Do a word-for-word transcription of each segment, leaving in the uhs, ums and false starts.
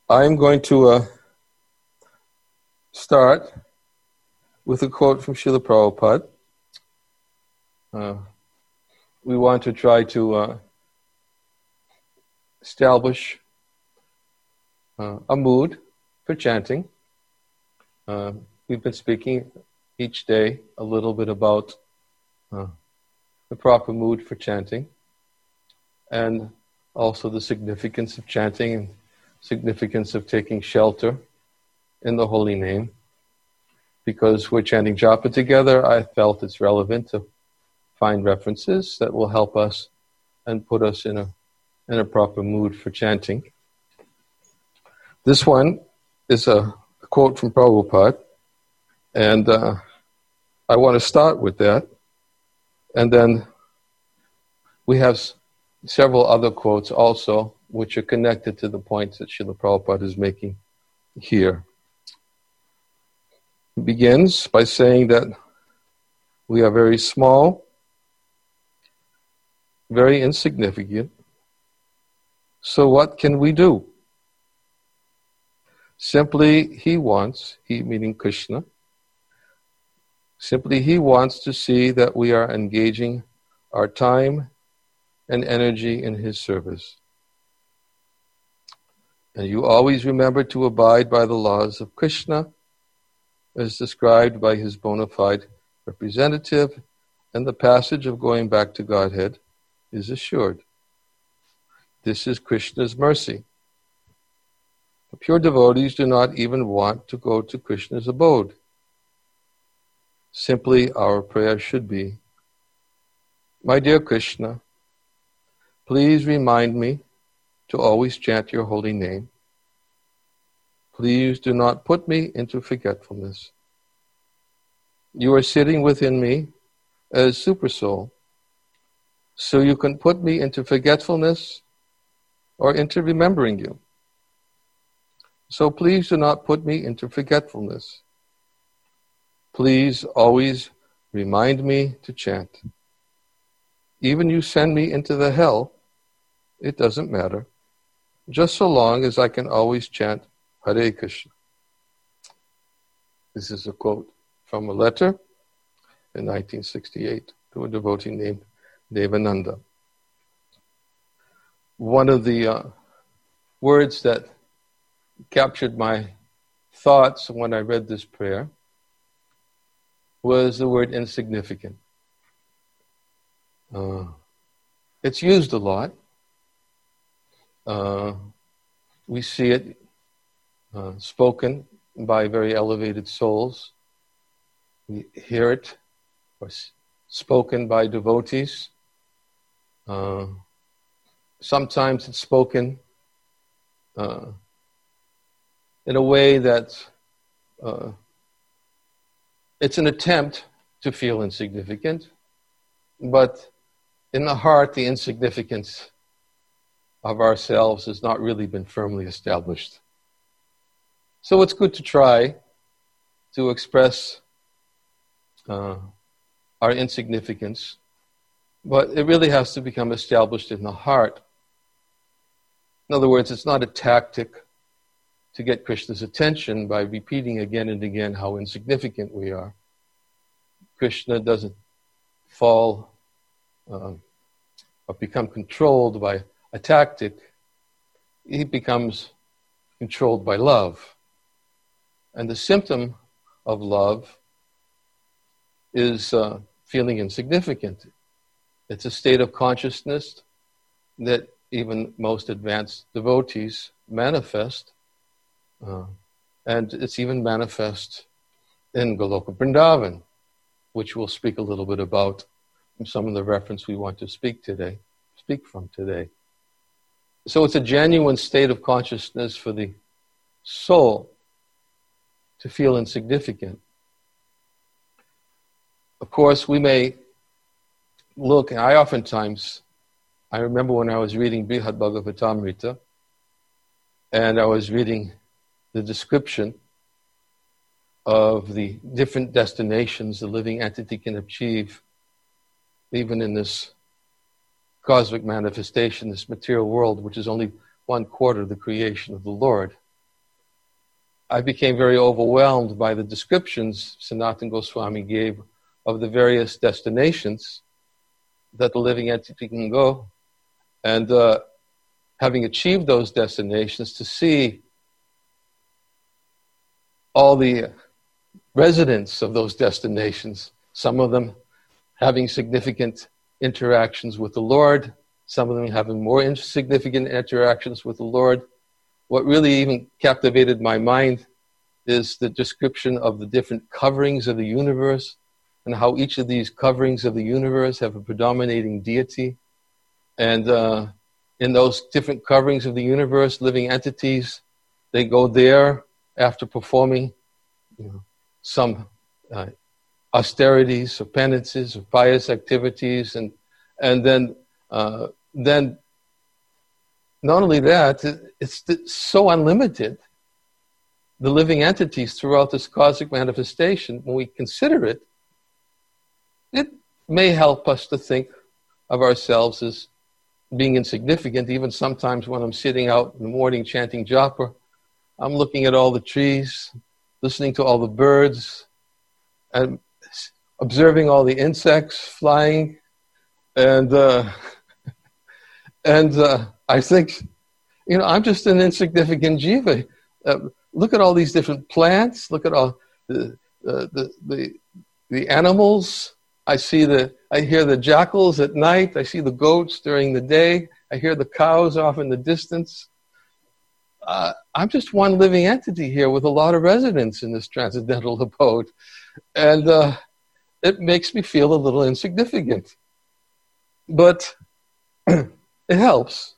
I'm going to uh, start with a quote from Srila Prabhupada. Uh, we want to try to uh, establish uh, a mood for chanting. Uh, we've been speaking each day a little bit about uh, the proper mood for chanting, and also the significance of chanting and significance of taking shelter in the holy name. Because we're chanting japa together, I felt it's relevant to find references that will help us and put us in a in a proper mood for chanting. This one is a, a quote from Prabhupada, and uh, I want to start with that. And then we have s- several other quotes also, which are connected to the points that Srila Prabhupada is making here. He begins by saying that we are very small, very insignificant. So what can we do? Simply, he wants, he meaning Krishna, simply he wants to see that we are engaging our time and energy in his service. And you always remember to abide by the laws of Krishna as described by his bona fide representative, and the passage of going back to Godhead is assured. This is Krishna's mercy. The pure devotees do not even want to go to Krishna's abode. Simply, our prayer should be, my dear Krishna, please remind me to always chant your holy name. Please do not put me into forgetfulness. You are sitting within me as Supersoul, so you can put me into forgetfulness or into remembering you. So please do not put me into forgetfulness. Please always remind me to chant. Even you send me into the hell, it doesn't matter, just so long as I can always chant Hare Krishna. This is a quote from a letter in nineteen sixty-eight to a devotee named Devananda. One of the uh, words that captured my thoughts when I read this prayer was the word insignificant. Uh, it's used a lot. Uh, we see it uh, spoken by very elevated souls. We hear it or s- spoken by devotees. Uh, sometimes it's spoken uh, in a way that uh, it's an attempt to feel insignificant, but in the heart, the insignificance of ourselves has not really been firmly established. So it's good to try to express uh, our insignificance, but it really has to become established in the heart. In other words, it's not a tactic to get Krishna's attention by repeating again and again how insignificant we are. Krishna doesn't fall uh, or become controlled by a tactic. He becomes controlled by love. And the symptom of love is uh, feeling insignificant. It's a state of consciousness that even most advanced devotees manifest. Uh, and it's even manifest in Goloka Vrindavan, which we'll speak a little bit about from some of the reference we want to speak today, speak from today. So it's a genuine state of consciousness for the soul to feel insignificant. Of course, we may look, and I oftentimes, I remember when I was reading Brihad Bhagavatamrita, and I was reading the description of the different destinations the living entity can achieve, even in this cosmic manifestation, this material world, which is only one quarter of the creation of the Lord. I became very overwhelmed by the descriptions Sanatana Goswami gave of the various destinations that the living entity can go. And uh, having achieved those destinations, to see all the residents of those destinations, some of them having significant interactions with the Lord, some of them having more insignificant interactions with the Lord. What really even captivated my mind is the description of the different coverings of the universe and how each of these coverings of the universe have a predominating deity. And uh, in those different coverings of the universe, living entities, they go there after performing, you know, some uh, austerities or penances or pious activities, and and then uh, then not only that, it's so unlimited. The living entities throughout this cosmic manifestation, when we consider it, it may help us to think of ourselves as being insignificant. Even sometimes when I'm sitting out in the morning chanting japa, I'm looking at all the trees, listening to all the birds, and observing all the insects flying, and uh, and uh, I think, you know, I'm just an insignificant jiva. Uh, look at all these different plants. Look at all the uh, the, the the animals. I see the, I hear the jackals at night. I see the goats during the day. I hear the cows off in the distance. Uh, I'm just one living entity here with a lot of residents in this transcendental abode. And uh, it makes me feel a little insignificant. But it helps.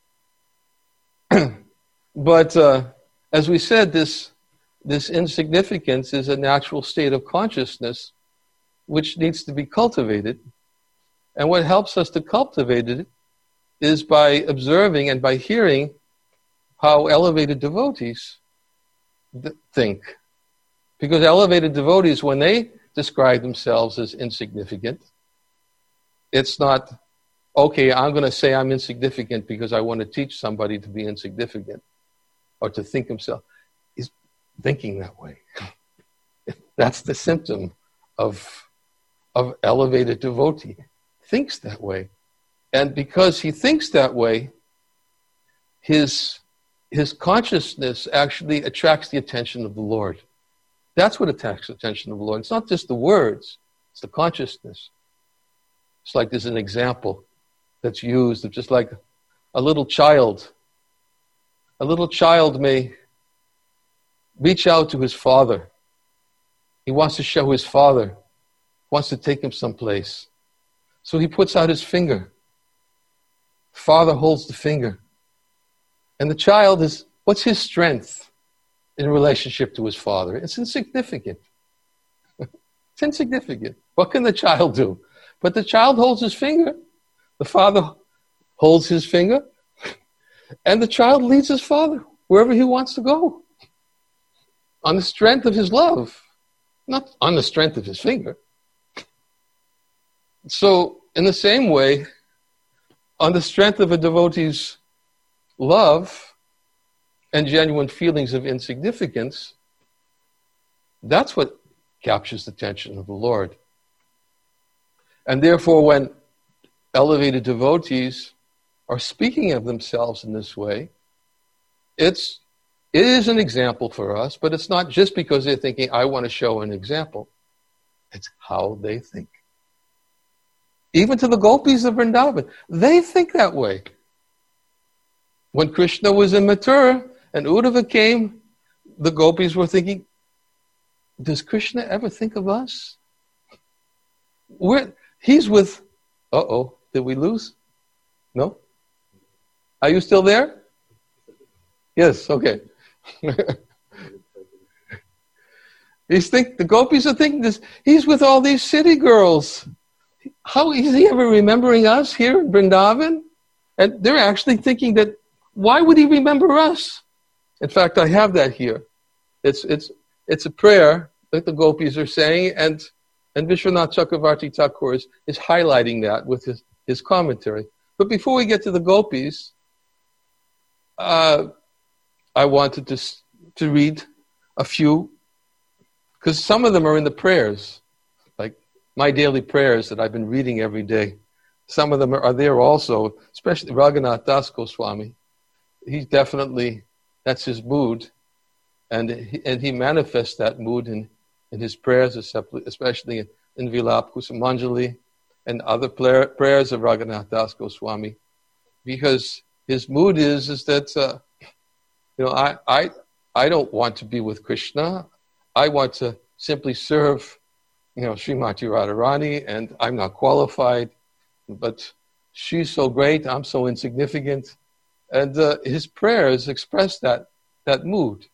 But uh, as we said, this, this insignificance is a natural state of consciousness which needs to be cultivated. And what helps us to cultivate it is by observing and by hearing how elevated devotees th- think. Because elevated devotees, when they describe themselves as insignificant, it's not, okay, I'm going to say I'm insignificant because I want to teach somebody to be insignificant or to think himself. He's thinking that way. That's the symptom of of elevated devotee. Thinks that way. And because he thinks that way, his, his consciousness actually attracts the attention of the Lord. That's what attracts the attention of the Lord. It's not just the words, it's the consciousness. It's like there's an example that's used of just like a little child. A little child may reach out to his father. He wants to show his father, wants to take him someplace. So he puts out his finger. Father holds the finger. And the child is, what's his strength in relationship to his father? It's insignificant. It's insignificant. What can the child do? But the child holds his finger. The father holds his finger. And the child leads his father wherever he wants to go. On the strength of his love. Not on the strength of his finger. So, in the same way, on the strength of a devotee's love and genuine feelings of insignificance, that's what captures the attention of the Lord. And therefore, when elevated devotees are speaking of themselves in this way, it's, it is an example for us, but it's not just because they're thinking, I want to show an example. It's how they think. Even to the gopis of Vrindavan, they think that way. When Krishna was in Mathura and Uddhava came, the gopis were thinking, does Krishna ever think of us? We're, he's with, uh-oh, did we lose? No? Are you still there? Yes, okay. He's think, the gopis are thinking this, he's with all these city girls. How is he ever remembering us here in Vrindavan? And they're actually thinking that, why would he remember us? In fact, I have that here. It's it's it's a prayer that the gopis are saying, and, and Vishwanath Chakravarti Thakur is, is highlighting that with his, his commentary. But before we get to the gopis, uh, I wanted to, to read a few, because some of them are in the prayers, like my daily prayers that I've been reading every day. Some of them are there also, especially Raghunath Das Goswami. He's definitely, that's his mood. And he, and he manifests that mood in, in his prayers, especially in, in Vilap Kusumanjali and other prayer, prayers of Raghunath Das Goswami. Because his mood is, is that, uh, you know, I, I, I don't want to be with Krishna. I want to simply serve, you know, Srimati Radharani, and I'm not qualified. But she's so great, I'm so insignificant. And uh, his prayers express that, that mood.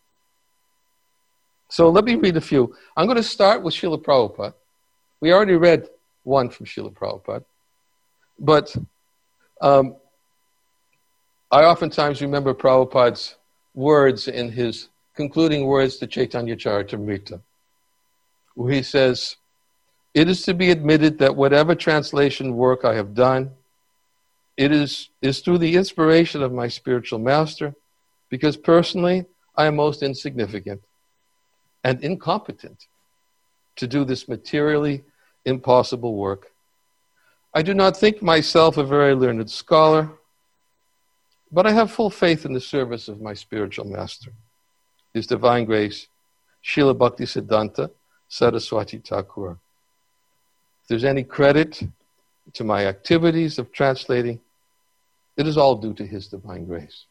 So let me read a few. I'm going to start with Srila Prabhupada. We already read one from Srila Prabhupada. But um, I oftentimes remember Prabhupada's words in his concluding words to Chaitanya Charitamrita, where he says, "It is to be admitted that whatever translation work I have done, it is, is through the inspiration of my spiritual master, because personally I am most insignificant and incompetent to do this materially impossible work. I do not think myself a very learned scholar, but I have full faith in the service of my spiritual master, His Divine Grace, Srila Bhaktisiddhanta Saraswati Thakur. If there's any credit to my activities of translating, it is all due to His Divine Grace."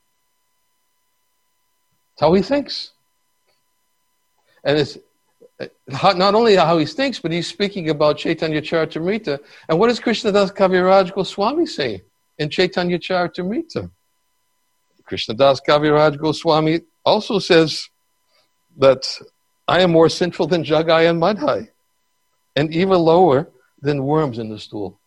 That's how he thinks. And it's not only how he thinks, but he's speaking about Chaitanya Charitamrita. And what does Krishnadas Kaviraj Goswami say in Chaitanya Charitamrita? Krishnadas Kaviraj Goswami also says that I am more sinful than Jagai and Madhai, and even lower than worms in the stool.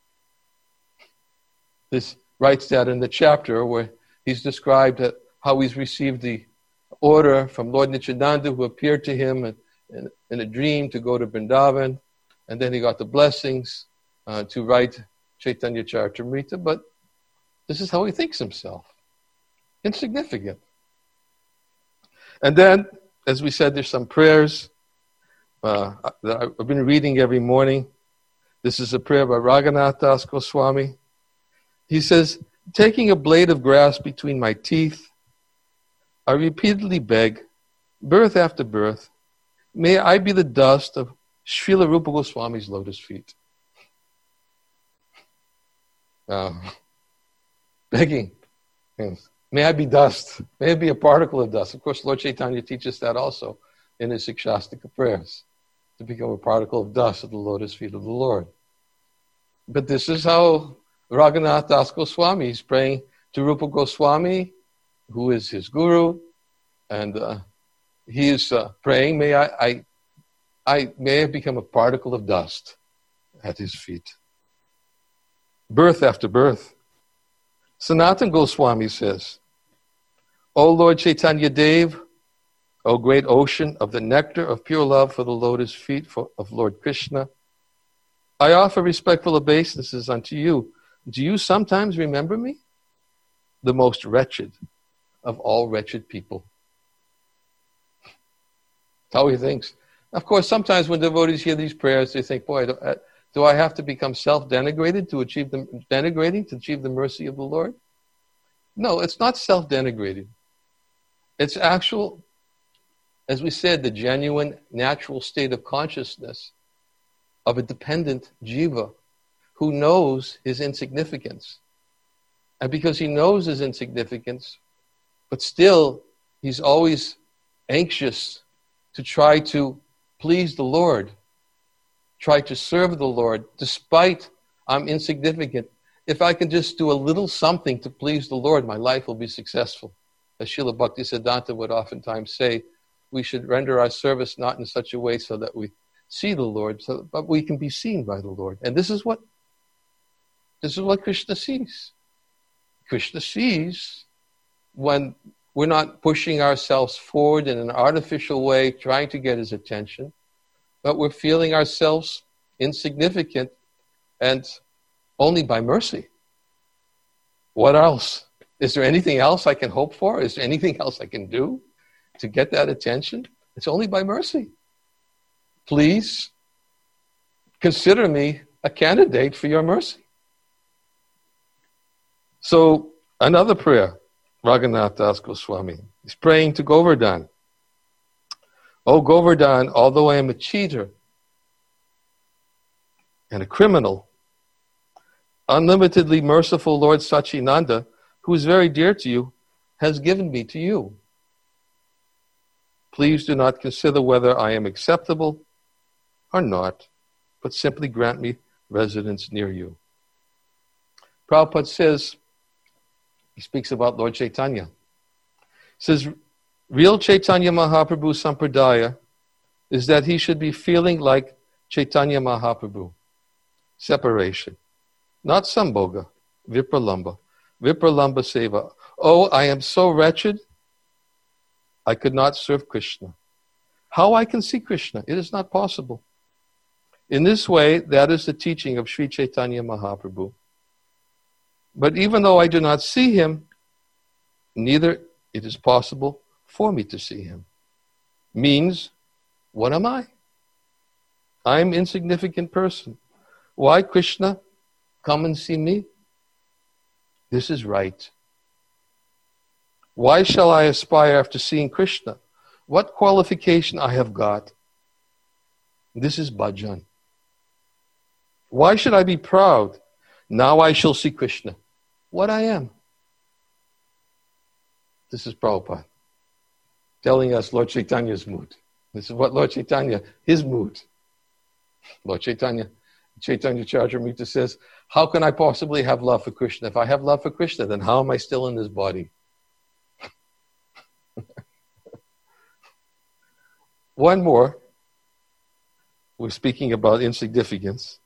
This writes that in the chapter where he's described how he's received the order from Lord Nityananda, who appeared to him in, in, in a dream to go to Vrindavan, and then he got the blessings uh, to write Chaitanya Charitamrita. But this is how he thinks himself. Insignificant. And then, as we said, there's some prayers uh, that I've been reading every morning. This is a prayer by Raghunath Das Goswami. He says, "Taking a blade of grass between my teeth, I repeatedly beg, birth after birth, may I be the dust of Srila Rupa Goswami's lotus feet." Uh, begging. May I be dust. May I be a particle of dust. Of course, Lord Chaitanya teaches that also in his Sikshastika prayers, to become a particle of dust at the lotus feet of the Lord. But this is how Raghunath Das Goswami is praying to Rupa Goswami, who is his guru, and uh, he is uh, praying, may I, I, I may I become a particle of dust at his feet. Birth after birth. Sanatana Goswami says, "O Lord Chaitanya Dev, O great ocean of the nectar of pure love for the lotus feet for, of Lord Krishna, I offer respectful obeisances unto you. Do you sometimes remember me? The most wretched of all wretched people." That's how he thinks. Of course, sometimes when devotees hear these prayers, they think, boy, do, uh, do I have to become self-denigrated to achieve the, denigrating to achieve the mercy of the Lord? No, it's not self-denigrating. It's actual, as we said, the genuine natural state of consciousness of a dependent jiva who knows his insignificance. And because he knows his insignificance, but still he's always anxious to try to please the Lord, try to serve the Lord, despite I'm insignificant. If I can just do a little something to please the Lord, my life will be successful. As Srila Bhaktisiddhanta would oftentimes say, we should render our service not in such a way so that we see the Lord, so, but we can be seen by the Lord. And this is what this is what Krishna sees. Krishna sees when we're not pushing ourselves forward in an artificial way, trying to get his attention, but we're feeling ourselves insignificant and only by mercy. What else? Is there anything else I can hope for? Is there anything else I can do to get that attention? It's only by mercy. Please consider me a candidate for your mercy. So another prayer, Raghunath Das Goswami, he's praying to Govardhan. Oh Govardhan, although I am a cheater and a criminal, unlimitedly merciful Lord Sachinanda, who is very dear to you, has given me to you. Please do not consider whether I am acceptable or not, but simply grant me residence near you. Prabhupada says, he speaks about Lord Chaitanya. He says, real Chaitanya Mahaprabhu Sampradaya is that he should be feeling like Chaitanya Mahaprabhu. Separation. Not Sambhoga, Vipralamba. Vipralamba Seva. Oh, I am so wretched, I could not serve Krishna. How I can see Krishna? It is not possible. In this way, that is the teaching of Sri Chaitanya Mahaprabhu. But even though I do not see him, neither it is possible for me to see him. Means, what am I? I am an insignificant person. Why, Krishna, come and see me? This is right. Why shall I aspire after seeing Krishna? What qualification I have got? This is bhajan. Why should I be proud? Now I shall see Krishna. What I am. This is Prabhupada telling us Lord Chaitanya's mood. This is what Lord Chaitanya, his mood. Lord Chaitanya, Chaitanya Charitamrita says, how can I possibly have love for Krishna? If I have love for Krishna, then how am I still in this body? One more. We're speaking about insignificance.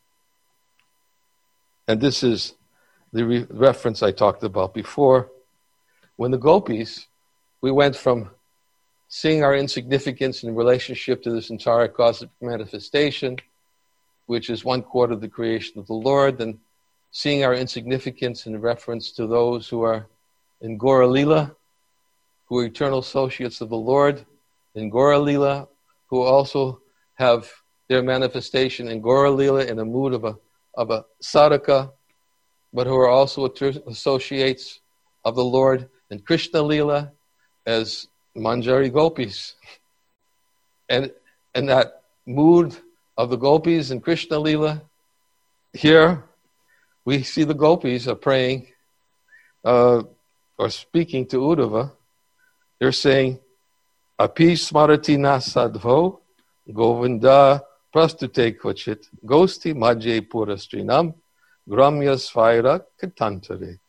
And this is the re- reference I talked about before. When the gopis, we went from seeing our insignificance in relationship to this entire cosmic manifestation, which is one quarter of the creation of the Lord, and seeing our insignificance in reference to those who are in Gaura Lila, who are eternal associates of the Lord, in Gaura Lila, who also have their manifestation in Gaura Lila in a mood of a, of a sadhaka, but who are also associates of the Lord in Krishna Lila as Manjari gopis. And, and that mood of the gopis in Krishna Lila, here we see the gopis are praying uh, or speaking to Uddhava. They're saying, Api smarati na sadho, Govinda prastute kvachit, gosti majje purastrinam, gramya svaira katantare.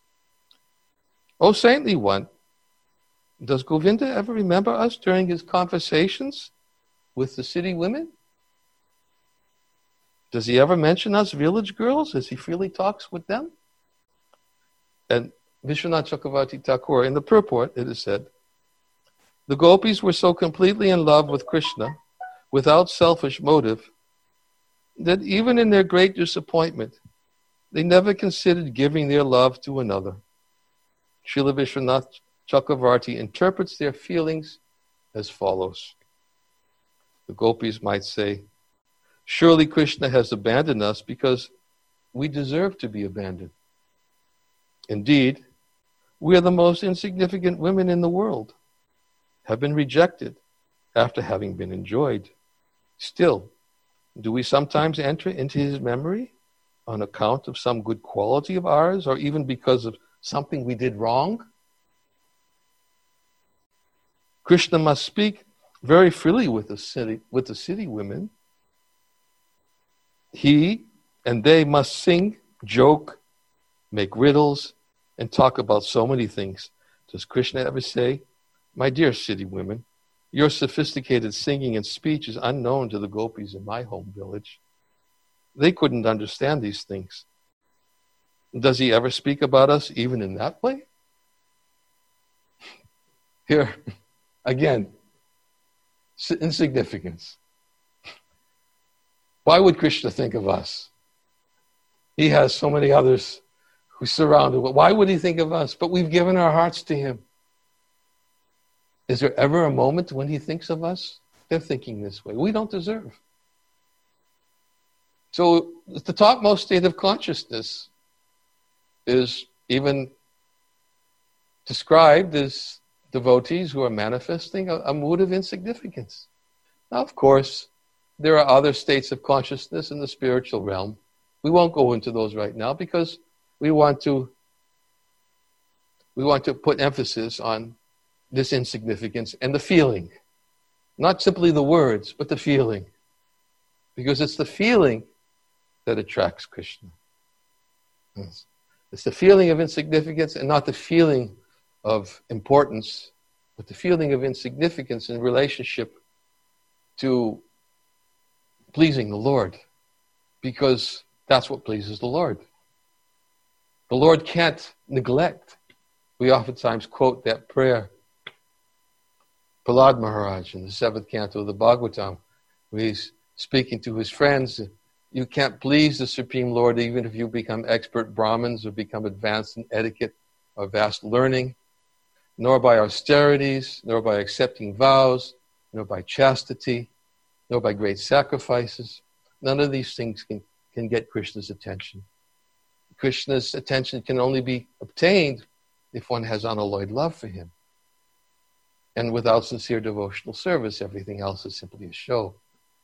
O saintly one, does Govinda ever remember us during his conversations with the city women? Does he ever mention us village girls as he freely talks with them? And Vishwanath Chakravarti Thakur, in the purport, it is said, the gopis were so completely in love with Krishna, without selfish motive, that even in their great disappointment, they never considered giving their love to another. Srila Vishwanath Chakravarti interprets their feelings as follows. The gopis might say, surely Krishna has abandoned us because we deserve to be abandoned. Indeed, we are the most insignificant women in the world, have been rejected after having been enjoyed. Still, do we sometimes enter into his memory on account of some good quality of ours, or even because of something we did wrong? Krishna must speak very freely with the city, with the city women. He and they must sing, joke, make riddles, and talk about so many things. Does Krishna ever say, my dear city women, your sophisticated singing and speech is unknown to the gopis in my home village. They couldn't understand these things. Does he ever speak about us even in that way? Here, again, insignificance. Why would Krishna think of us? He has so many others who surround him. Why would he think of us? But we've given our hearts to him. Is there ever a moment when he thinks of us? They're thinking this way. We don't deserve. So the topmost state of consciousness is even described as devotees who are manifesting a, a mood of insignificance. Now, of course, there are other states of consciousness in the spiritual realm. We won't go into those right now because we want to we want to put emphasis on this insignificance and the feeling. Not simply the words, but the feeling. Because it's the feeling that attracts Krishna. It's the feeling of insignificance and not the feeling of importance, but the feeling of insignificance in relationship to pleasing the Lord. Because that's what pleases the Lord. The Lord can't neglect. We oftentimes quote that prayer, Prahlad Maharaj in the seventh canto of the Bhagavatam, where he's speaking to his friends. You can't please the Supreme Lord even if you become expert Brahmins or become advanced in etiquette or vast learning, nor by austerities, nor by accepting vows, nor by chastity, nor by great sacrifices. None of these things can, can get Krishna's attention. Krishna's attention can only be obtained if one has unalloyed love for him. And without sincere devotional service, everything else is simply a show.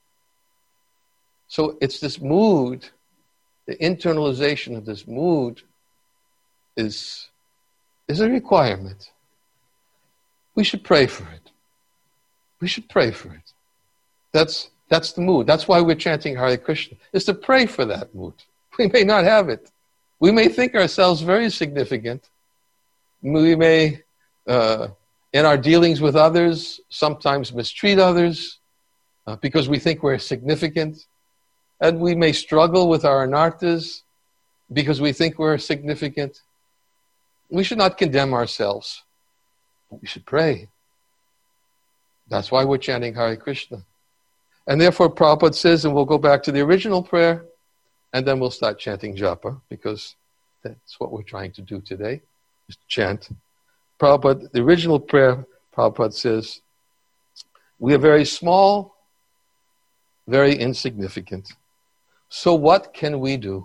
So it's this mood, the internalization of this mood is, is a requirement. We should pray for it. We should pray for it. That's, that's the mood. That's why we're chanting Hare Krishna, is to pray for that mood. We may not have it. We may think ourselves very significant. We may, uh, in our dealings with others, sometimes mistreat others uh, because we think we're significant. And we may struggle with our anarthas because we think we're significant. We should not condemn ourselves. We should pray. That's why we're chanting Hare Krishna. And therefore Prabhupada says, and we'll go back to the original prayer, and then we'll start chanting japa, because that's what we're trying to do today, is to chant. Prabhupada, the original prayer, Prabhupada says, we are very small, very insignificant. So what can we do?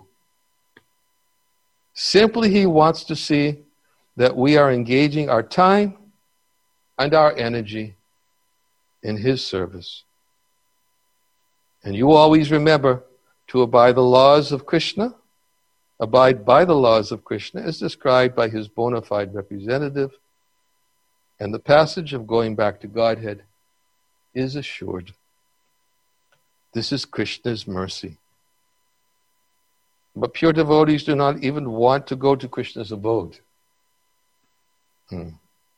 Simply he wants to see that we are engaging our time and our energy in his service. And you always remember to abide the laws of Krishna, abide by the laws of Krishna as described by his bona fide representative, and the passage of going back to Godhead is assured. This is Krishna's mercy. But pure devotees do not even want to go to Krishna's abode. Hmm.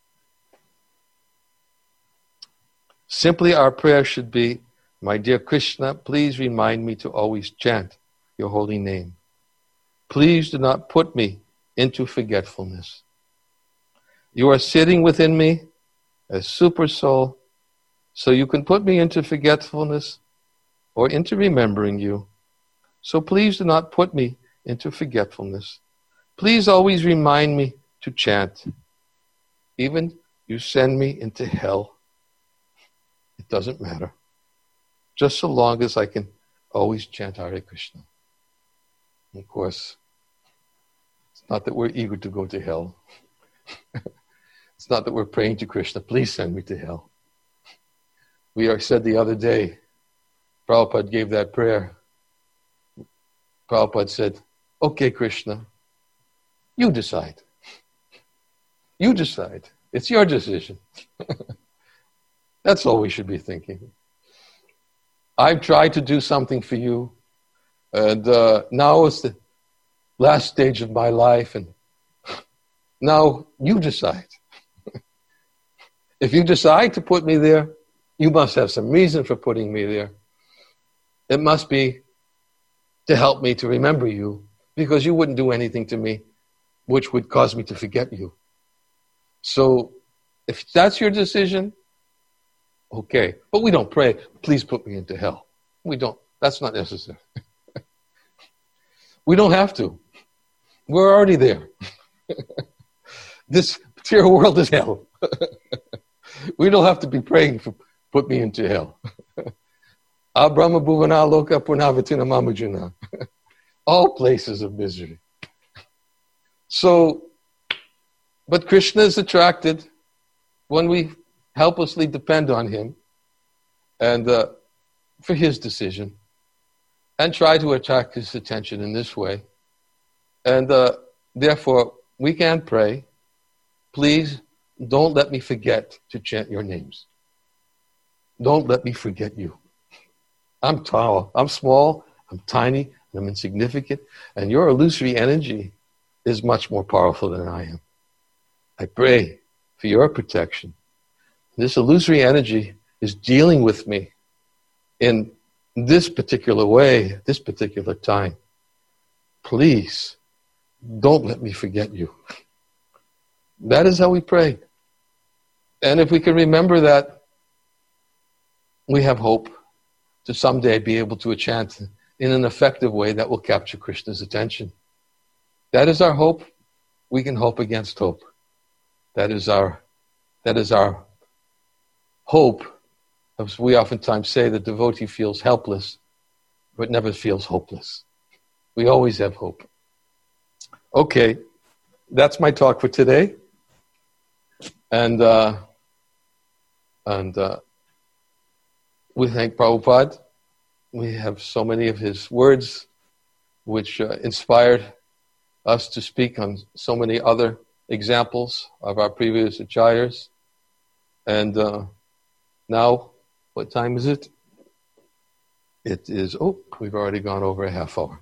Simply our prayer should be, my dear Krishna, please remind me to always chant your holy name. Please do not put me into forgetfulness. You are sitting within me as super soul, so you can put me into forgetfulness or into remembering you. So please do not put me into forgetfulness. Please always remind me to chant. Even you send me into hell, it doesn't matter. Just so long as I can always chant Hare Krishna. And of course, it's not that we're eager to go to hell. It's not that we're praying to Krishna, please send me to hell. We are said the other day, Prabhupada gave that prayer. Prabhupada said, okay, Krishna, you decide. You decide. It's your decision. That's all we should be thinking. I've tried to do something for you, and uh, now it's the last stage of my life, and now you decide. If you decide to put me there, you must have some reason for putting me there. It must be to help me to remember you, because you wouldn't do anything to me which would cause me to forget you. So if that's your decision, okay. But we don't pray, please put me into hell. We don't. That's not necessary. We don't have to. We're already there. This material world is hell. We don't have to be praying for put me into hell. Abrahma bhuvana loka punavatina mamujuna. All places of misery. So, but Krishna is attracted when we helplessly depend on him and uh, for his decision and try to attract his attention in this way. And uh, therefore, we can pray, please don't let me forget to chant your names. Don't let me forget you. I'm tall, I'm small, I'm tiny, I'm insignificant, and your illusory energy is much more powerful than I am. I pray for your protection. This illusory energy is dealing with me in this particular way, this particular time. Please, don't let me forget you. That is how we pray. And if we can remember that, we have hope to someday be able to chant in an effective way that will capture Krishna's attention. That is our hope. We can hope against hope. That is our, that is our hope. As we oftentimes say, the devotee feels helpless, but never feels hopeless. We always have hope. Okay, that's my talk for today. And uh, and uh, we thank Prabhupada. We have so many of his words which uh, inspired us to speak on so many other examples of our previous acharyas. And uh, now, what time is it? It is, oh, we've already gone over a half hour.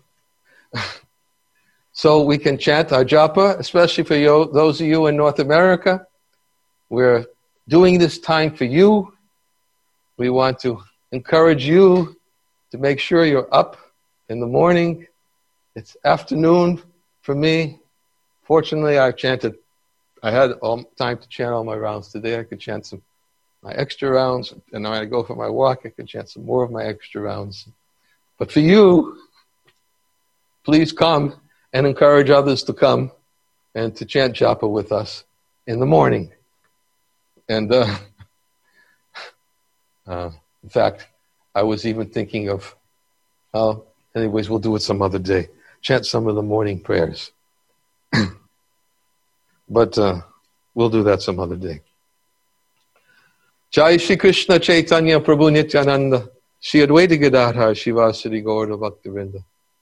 So we can chant our japa, especially for you, those of you in North America. We're doing this time for you. We want to encourage you to make sure you're up in the morning. It's afternoon for me. Fortunately, I chanted. I had all time to chant all my rounds today. I could chant some my extra rounds, and when I go for my walk, I could chant some more of my extra rounds. But for you, please come and encourage others to come and to chant japa with us in the morning. And uh, uh, in fact, I was even thinking of, uh, anyways, we'll do it some other day. Chant some of the morning prayers. But uh, we'll do that some other day. Jai Shri Krishna Chaitanya Prabhu Nityananda Shri Advaita Gadadhar Shivasari Gaura Bhaktivinoda.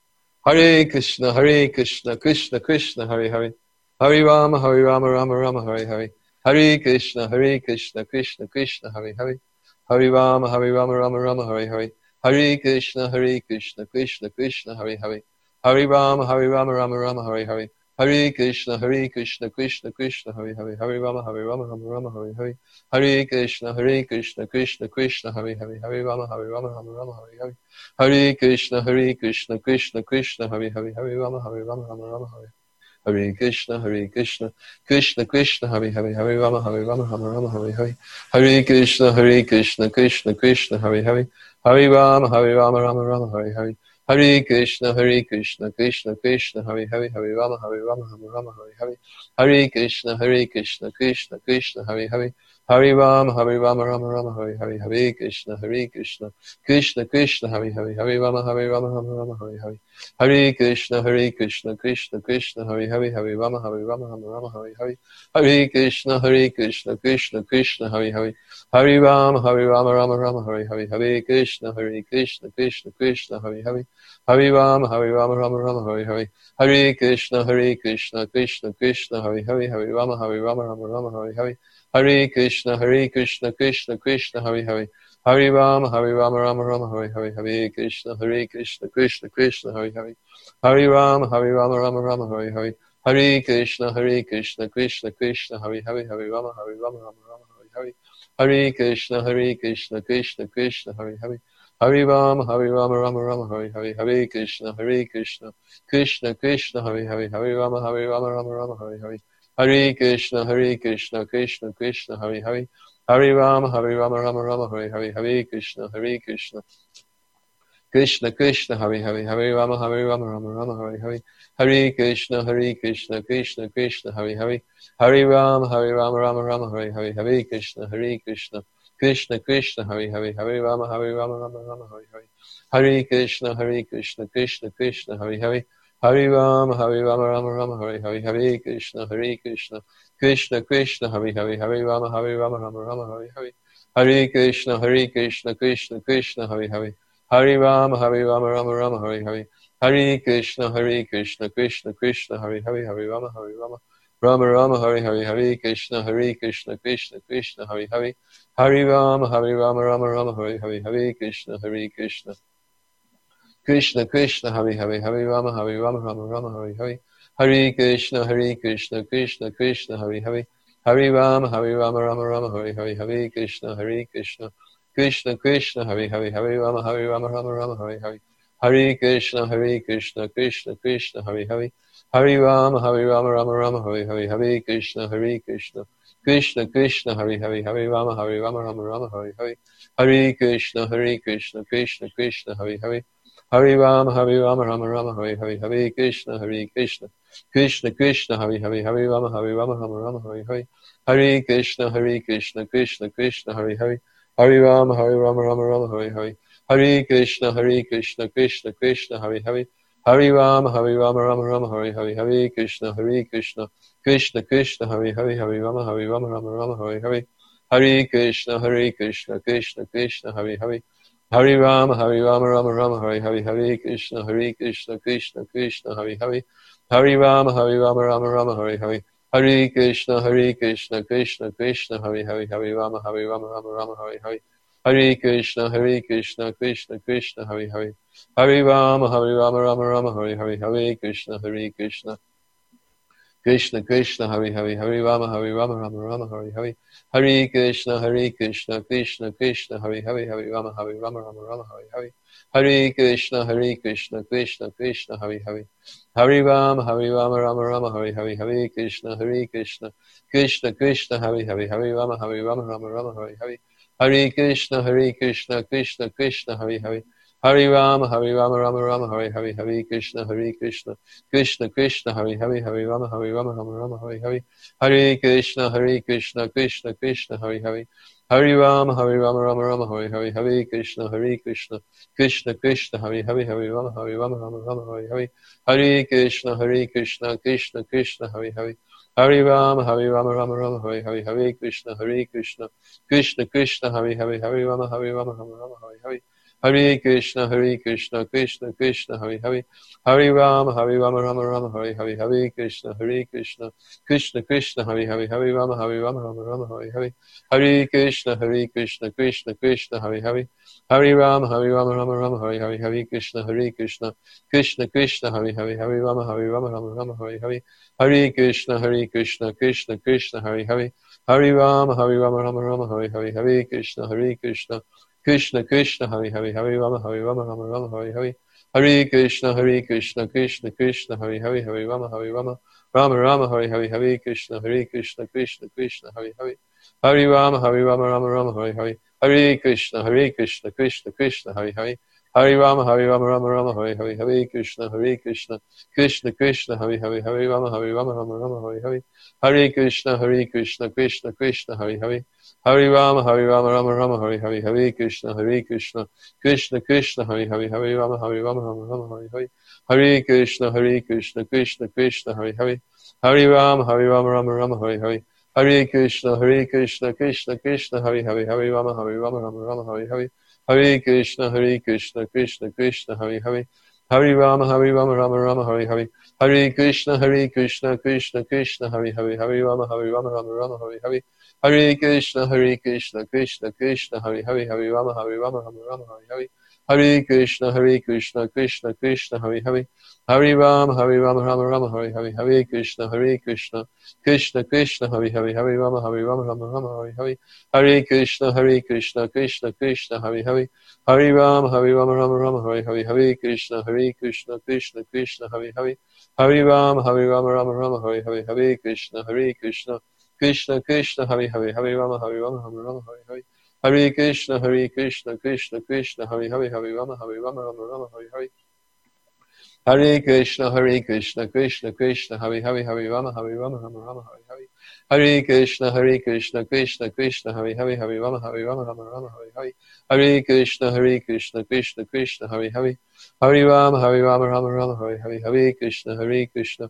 Hare Krishna, Hare Krishna, Krishna Krishna, Hare Hare. Hare Rama, Hare Rama, Rama Rama, Hare Hare. Hare Krishna, Hare Krishna, Krishna Krishna, Hare Hare. Hare Rama, Hare Rama, Rama Rama, Hare Hare. Hare Krishna, Hare Krishna, Krishna Krishna, Hare Hare. Hare Rama, Hare Rama, Rama Rama, Hare Hare. Hare Krishna, Hare Krishna, Krishna Krishna, Hare Hare. Hare Rama, Hare Rama, Rama Rama, Hare Hare. Hare Krishna, Hare Krishna, Krishna Krishna, Hare Hare. Hare Rama, Hare Rama, Rama Rama, Hare Hare. Hare Krishna, Hare Krishna, Krishna Krishna, Hare Hare. Hare Rama, Hare Rama, Rama Rama, Hare Hare. Hare Krishna, Hare Krishna, Krishna Krishna, Hare Hare. Hare Rama, Hare Rama, Rama Rama, Hare Hare. Hare Krishna, Hare Krishna, Krishna Krishna, Hare Hare. Hare Rama, Hare Rama, Rama Rama, Hare Hare. Hare Krishna, Hare Krishna, Krishna Krishna, Hare Hare. Hare Rama, Hare Rama, Rama Rama, Hare Hare. Hare Krishna, Hare Krishna, Krishna Krishna, Hare Hare. Hare Rama, Hare Rama, Rama Rama, Hare Hare. Hare Krishna, Hare Krishna, Krishna Krishna, Hare Hare. Hare Rama, Hare Rama, Rama Rama, Hare Hare. Hare Krishna, Hare Krishna, Krishna Krishna, Hare Hare. Hare Rama, Hare Rama, Rama Rama, Hare Hare. Hare Krishna, Hare Krishna, Krishna Krishna, Hare Hare. Hare Rama, Hare Rama, Rama Rama, Hare Hare. Hare Krishna, Hare Krishna, Krishna Krishna, Hare Hare. Hare Rama, Hare Rama, Rama Rama, Hare Hare. Hare Krishna, Hare Krishna, Krishna Krishna, Hare Hare. Hare Rama, Hare Rama, Rama Rama, Hare Hare. Hare Krishna, Hare Krishna, Krishna Krishna, Hare Hare. Hare Rama, Hare Rama, Rama Rama, Hare Hare. Hare Krishna, Hare Krishna, Krishna Krishna, Hare Hare. Hare Rama, Hare Rama, Rama Rama, Hare Hare. Hare Krishna, Hare Krishna, Krishna Krishna, Hare Hare. Hare Rama, Hare Rama, Rama Rama, Hare Hare. Hare Krishna, Hare Krishna, Krishna Krishna, Hare Hare. Hare Rama, Hare Rama, Rama Rama, Hare Hare. Hare Krishna, Hare Krishna, Krishna Krishna, Hare Hare. Hare Rama, Hare Rama, Rama Rama, Hare Hare. Hare Krishna, Hare Krishna, Krishna Krishna, Hare Hare. Hare Rama, Hare Rama, Rama Rama, Hare Hare. Hare Krishna, Hare Krishna, Krishna Krishna Hare Hare Hare Rama Hare Rama Rama Rama Hare Hare Hare Krishna Hare Krishna Krishna Krishna Hare Hare Hare Rama Hare Rama Rama Rama Hare Hare Hare Krishna Hare Krishna Krishna Krishna Hare Hare Hare Rama Hare Rama Rama Rama Hare Hare Hare Krishna Hare Krishna Krishna Krishna Hare Hare Hare Rama Hare Rama Rama Rama Hare Hare Hare Krishna Hare Krishna Krishna Krishna Hare Hare Hare Rama Hare Rama Rama Rama Hare Hare Hare Krishna Hare Krishna Krishna Krishna Hare Hare Hare Rama Hare Rama Rama Rama Hare Hare Hare Krishna Hare Krishna Krishna Krishna Hare Hare Hare Rama Hare Rama Rama Rama Hare Hare Hare Krishna Hare Krishna Krishna Krishna Hare Hare Hare Rama Hare Rama Rama Rama Hare Hare Hare Krishna Hare Krishna Krishna Krishna Hare Hare Hare Rama Hare Rama Rama Rama Hare Hare Hare Krishna Hare Krishna Krishna Krishna Hare Hare Hare Rama Hare Rama Rama Rama Hare Hare Hare Krishna Hare Krishna Krishna Krishna Hare Hare Hare Rama Hare Rama Rama Rama Hare Hare Hare Krishna Hare Krishna Krishna Krishna Hare Hare Hare Rama Hare Rama Rama Rama Hare Hare Hare Krishna Hare Krishna Krishna Krishna Hare Hare Hare Rama Hare Rama Rama Rama Hare Hare Hare Krishna Hare Krishna Krishna Krishna Hare Hare Hare Rama Hare Rama Rama Rama Hare Hare Hare Krishna Hare Krishna Krishna Krishna Hare Hare Hare Rama Hare Rama Rama Rama Hare Hare Hare Krishna Hare Krishna Krishna Krishna Hare Hare Hare Rama Hare Rama Rama Rama Hare Hare Hare Krishna Hare Krishna Krishna Krishna Hare Hare Hare Rama Hare Rama Rama Rama Hare Hare Hare Krishna Hare Krishna Krishna Krishna Hare Hare Hare Rama Hare Rama Rama Rama Hare Hare Hare Krishna Hare Krishna Krishna Krishna Hare Hare Hare Rama Hare Rama Rama Rama Hare Hare Hare Krishna Hare Krishna Krishna Krishna Hare Hare Hare Rama Hare Rama Rama Rama Hare Hare Hare Krishna Hare Krishna Krishna Krishna Hare Hare Hare Rama Hare Rama Rama Rama Hare Hare Hare Krishna Hare Krishna Krishna Krishna Hare Hare Hare Rama Hare Rama Rama Rama Hare Hare Hare Krishna Hare Krishna Krishna Krishna Hare Hare Hare Rama Hare Rama Rama Rama Hare Hare Hare Krishna Hare Krishna Krishna Krishna Hare Hare Hare Rama Hare Rama Rama Rama Hare Hare Hare Krishna Hare Krishna Krishna Krishna Hare Hare Hare Rama Hare Rama Rama Rama Hare Hare Hare Krishna Hare Krishna Krishna Krishna Hare Hare Hare Rama Hare Rama Rama Rama Hare Hare Hare Krishna Hare Krishna Krishna Krishna Hare Hare Hare Rama Hare Rama Rama Rama Hare Hare Hare Krishna Hare Krishna Krishna Krishna Hare Hare Hare Rama Hare Rama Rama Rama Hare Hare Hare Krishna Hare Krishna Krishna Krishna Hare Hare Hare Rama Hare Rama Rama Rama Hare Hare Hare Krishna Hare Krishna Krishna Krishna Hare Hare Hare Rama Hare Rama Rama Rama Hare Hare Hare Krishna Hare Krishna Krishna Krishna Hare Hare Hare Rama Hare Rama Rama Rama Hare Hare Hare Krishna Hare Krishna Krishna Krishna Hare Hare Hare Rama Hare Rama Rama Rama Hare Hare Hare Krishna Hare Krishna Krishna Krishna Hare Hare Hare Rama Hare Rama Rama Rama Hare Hare Hare Krishna Hare Krishna Krishna Krishna Hare Hare Hare Rama Hare Rama Rama Rama Hare Hare Hare Krishna Hare Krishna Krishna Krishna Hare Hare Hare Rama Hare Rama Rama Rama Hare Hare Hare Krishna Hare Krishna Krishna Krishna Hare Hare Hare Rama Hare Rama Rama Rama Hare Hare Hare Krishna Hare Krishna Krishna Krishna Hare Hare Hare Rama Hare Rama Rama Rama Hare Hare Hare Krishna Hare Krishna Krishna Krishna Hare Hare Hare Rama Hare Rama Rama Rama Hare Hare Hare Krishna Hare Krishna Krishna Krishna Hare Hare Hare Rama Hare Rama Rama Rama Hare Hare Hare Krishna Hare Krishna Krishna Krishna Hare Hare Hare Rama Hare Rama Rama Rama Hare Hare Hare Krishna Hare Krishna Krishna Krishna Hare Hare Hare Rama Hare Rama Rama Rama Hare Hare Hare Krishna Hare Krishna Krishna Krishna Hare Hare Hare Rama Hare Rama Rama Rama Hare Hare Hare Krishna Hare Krishna Krishna Krishna Hare Hare Hare Rama Hare Rama Rama Rama Hare Hare Hare Krishna Hare Krishna Krishna Krishna Hare Hare Hare Rama Hare Rama Rama Rama Hare Hare Hare Krishna Hare Krishna Krishna Krishna Hare Hare Hare Rama Hare Rama Rama Rama Hare Hare Hare Krishna Hare Krishna Krishna Krishna Hare Hare Hare Rama Hare Rama Rama Rama Hare Hare Hare Krishna Hare Krishna Krishna Krishna Hare Hare Hare Rama Hare Rama Rama Rama Hare Hare Hare Krishna Hare Krishna Krishna Krishna Hare Hare Hare Rama Hare Rama Rama Rama Hare Hare Hare Krishna Hare Krishna Krishna Krishna Hare Hare Hare Rama Hare Rama Rama Rama Hare Hare Hare Krishna Hare Krishna Krishna Krishna Hare Hare Hare Rama Hare Rama Rama Rama Hare Hare Hare Krishna Hare Krishna Krishna Krishna Hare Hare Hare Rama Hare Rama Rama Rama Hare Hare Hare Krishna Hare Krishna Krishna Krishna Hare Hare Hare Rama Hare Rama Rama Rama Hare Hare Hare Krishna Hare Krishna Krishna Krishna Hare Hare Hare Rama Hare Rama Rama Rama Hare Hare Hare Krishna Hare Krishna Krishna Krishna Hare Hare Hare Rama Hare Rama Rama Rama Hare Hare Hare Krishna, Hare Krishna, Krishna Krishna, Hare Hare, Hare Rama, Hare Rama, Rama Rama, Hare Hare. Hare Krishna, Hare Krishna, Krishna Krishna, Hare Hare, Hare Rama, Hare Rama, Rama Rama, Hare Hare. Hare Krishna, Hare Krishna, Krishna Krishna, Hare Hare, Hare Rama, Hare Rama, Rama Rama, Hare Hare. Hare Krishna, Hare Krishna, Krishna Krishna, Hare Hare. Hare Rama, Hare Rama, Rama Rama, Hare Hare. Hare Krishna, Hare Krishna,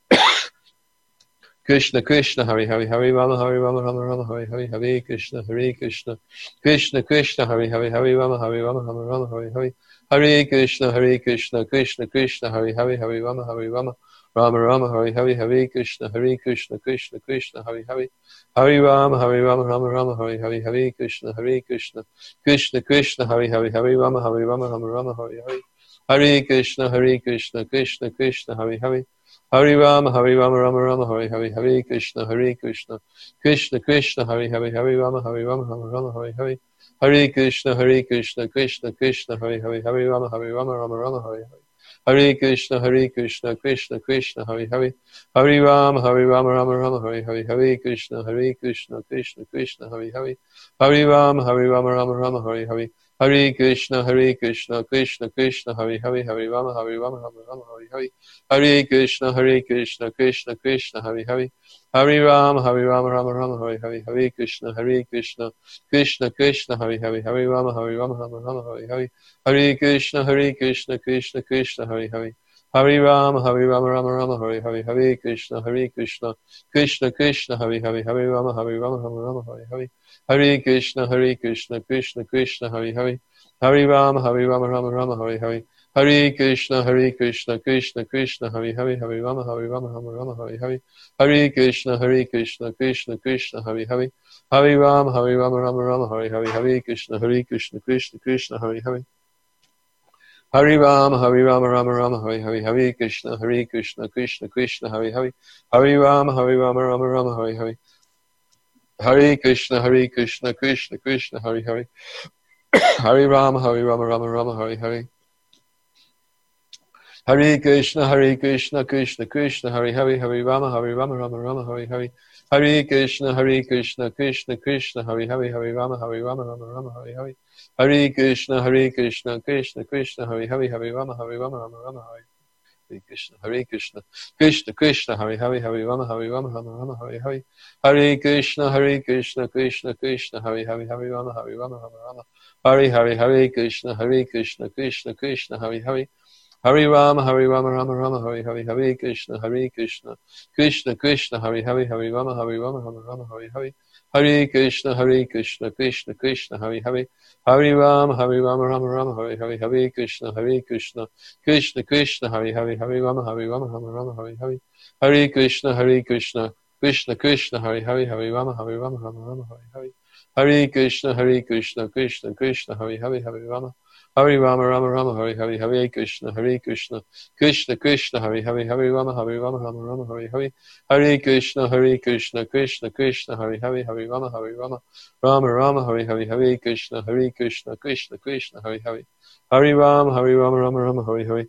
Krishna Krishna, Hare Hare, Hare Rama, Hare Rama, Rama Rama, Hare Hare. Hare Krishna, Hare Krishna, Krishna Krishna, Hare Hare, Hare Rama, Hare Rama, Rama Rama, Hare Hare. Hare Krishna, Hare Krishna, Krishna Krishna, Hare Hare, Hare Rama, Hare Rama, Rama Rama, Hare Hare. Hare Krishna, Hare Krishna, Krishna Krishna, Hare Hare. Hare Rama, Hare Rama, Rama Rama, Hare Hare. Hare Krishna, Hare Krishna, Krishna Krishna, Hare Hare. Hare Rama, Hare Rama, Rama Rama, Hare Hare. Hare Krishna, Hare Krishna, Krishna Krishna, Hare Hare. Hare Rama, Hare Rama, Rama Rama, Hare Hare. Hare Krishna, Hare Krishna, Krishna Krishna, Hare Hare. Hare Rama, Hare Rama, Rama Rama, Hare Hare. Hare Krishna, Hare Krishna, Krishna Krishna, Hare Hare. Hare Rama, Hare Rama, Rama Rama, Hare Hare. Hare Krishna, Hare Krishna, Krishna Krishna, Hare Hare. Hare Rama, Hare Rama, Rama Rama, Hare Hare. Hare Krishna, Hare Krishna, Krishna Krishna, Hare Hare. Hare Rama, Hare Rama, Rama Rama, Hare Hare. Hare Krishna, Hare Krishna, Krishna Krishna, Hare Hare. Hare Rama, Hare Rama, Rama Rama, Hare Hare. Hare Krishna, Hare Krishna, Krishna Krishna, Hare Hare. Hare Rama, Hare Rama, Rama Rama, Hare Hare. Hare Krishna, Hare Krishna, Krishna Krishna, Hare Hare. Hare Rama, Hare Rama, Rama Rama, Hare Hare. Hare Krishna, Hare Krishna, Krishna Krishna, Hare Hare. Hare Rama, Hare Rama, Rama Rama, Hare Hare. Hare Krishna, Hare Krishna, Krishna Krishna, Hare Hare. Hare Rama, Hare Rama, Rama Rama, Hare Hare. Hare Krishna, Hare Krishna, Krishna Krishna, Hare Hare. Hare Rama, Hare Rama, Rama Rama, Hare Hare. Hare Krishna, Hare Krishna, Krishna Krishna, Hare Hare. Hare Rama, Hare Rama, Rama Rama, Hare Hare. Hare Krishna, Hare Krishna, Krishna Krishna, Hare Hare. Hare Rama, Hare Rama, Rama Rama, Hare Hare. Hare Krishna, Hare Krishna, Krishna Krishna, Hare Hare. Hare Rama, Hare Rama, Rama Rama, Hare Hare. Hare Krishna, Hare Krishna, Krishna Krishna, Hare Hare. Hare Rama, Hare Rama, Rama Rama, Hare Hare. Hare Krishna, Hare Krishna, Krishna Krishna, Hare Hare. Hare Rama, Hare Rama, Rama Rama, Hare Hare. Hare Krishna, Hare Krishna, Krishna Krishna, Hare Hare. Hare Rama, Hare Rama, Rama Rama, Hare Hare. Hare Krishna, Hare Krishna, Krishna Krishna, Hare Hare. Hare Rama, Hare Rama, Rama Rama, Hare Hare. Hare Krishna, Hare Krishna, Krishna Krishna, Hare Hare. Hare Rama, Hare Rama, Rama Rama, Hare Hare Krishna, Hare Krishna, Krishna Krishna, Hare Hare. Hare Rama, Hare Rama, Rama Rama, Hare Hare. Hare Krishna, Hare Krishna, Krishna Krishna, Hare Hare. Hare Rama, Hare Rama, Rama Rama, Hare Hare. Hare Krishna, Hare Krishna, Krishna Krishna, Hare Hare. Hare Rama, Hare Rama, Rama Rama, Hare Hare. Hare Krishna, Hare Krishna, Krishna Krishna, Hare Hare. Hare Rama, Hare Rama, Rama Rama, Hare Hare. Hare Krishna, Hare Krishna, Krishna Krishna, Hare Hare. Hare Rama, Hare Rama, Rama Rama, Hare Hare. Hare Krishna, Hare Krishna, Krishna Krishna, Hare Hare. Hare Rama, Hare Rama, Rama Rama, Hare Hare. Hare Krishna, Hare Krishna, Krishna Krishna, Hare Hare. Hare Rama, Hare Rama, Rama Rama, Hare Hare. Hare Krishna, Hare Krishna, Krishna Krishna, Hare Hare. Hare Rama, Hare Rama, Rama Rama, Hare Hare. Hare Krishna, Hare Krishna, Krishna Krishna, Hare Hare. Hare Rama, Hare Rama, Rama Rama, Hare Hare. Hare Krishna, Hare Krishna, Krishna Krishna, Hare Hare. Hare Rama, Hare Rama, Rama Rama, Hare Hare. Hare Krishna, Hare Krishna, Krishna Krishna, Hare Hare. Hare Rama, Hare Rama, Rama Rama, Hare Hare.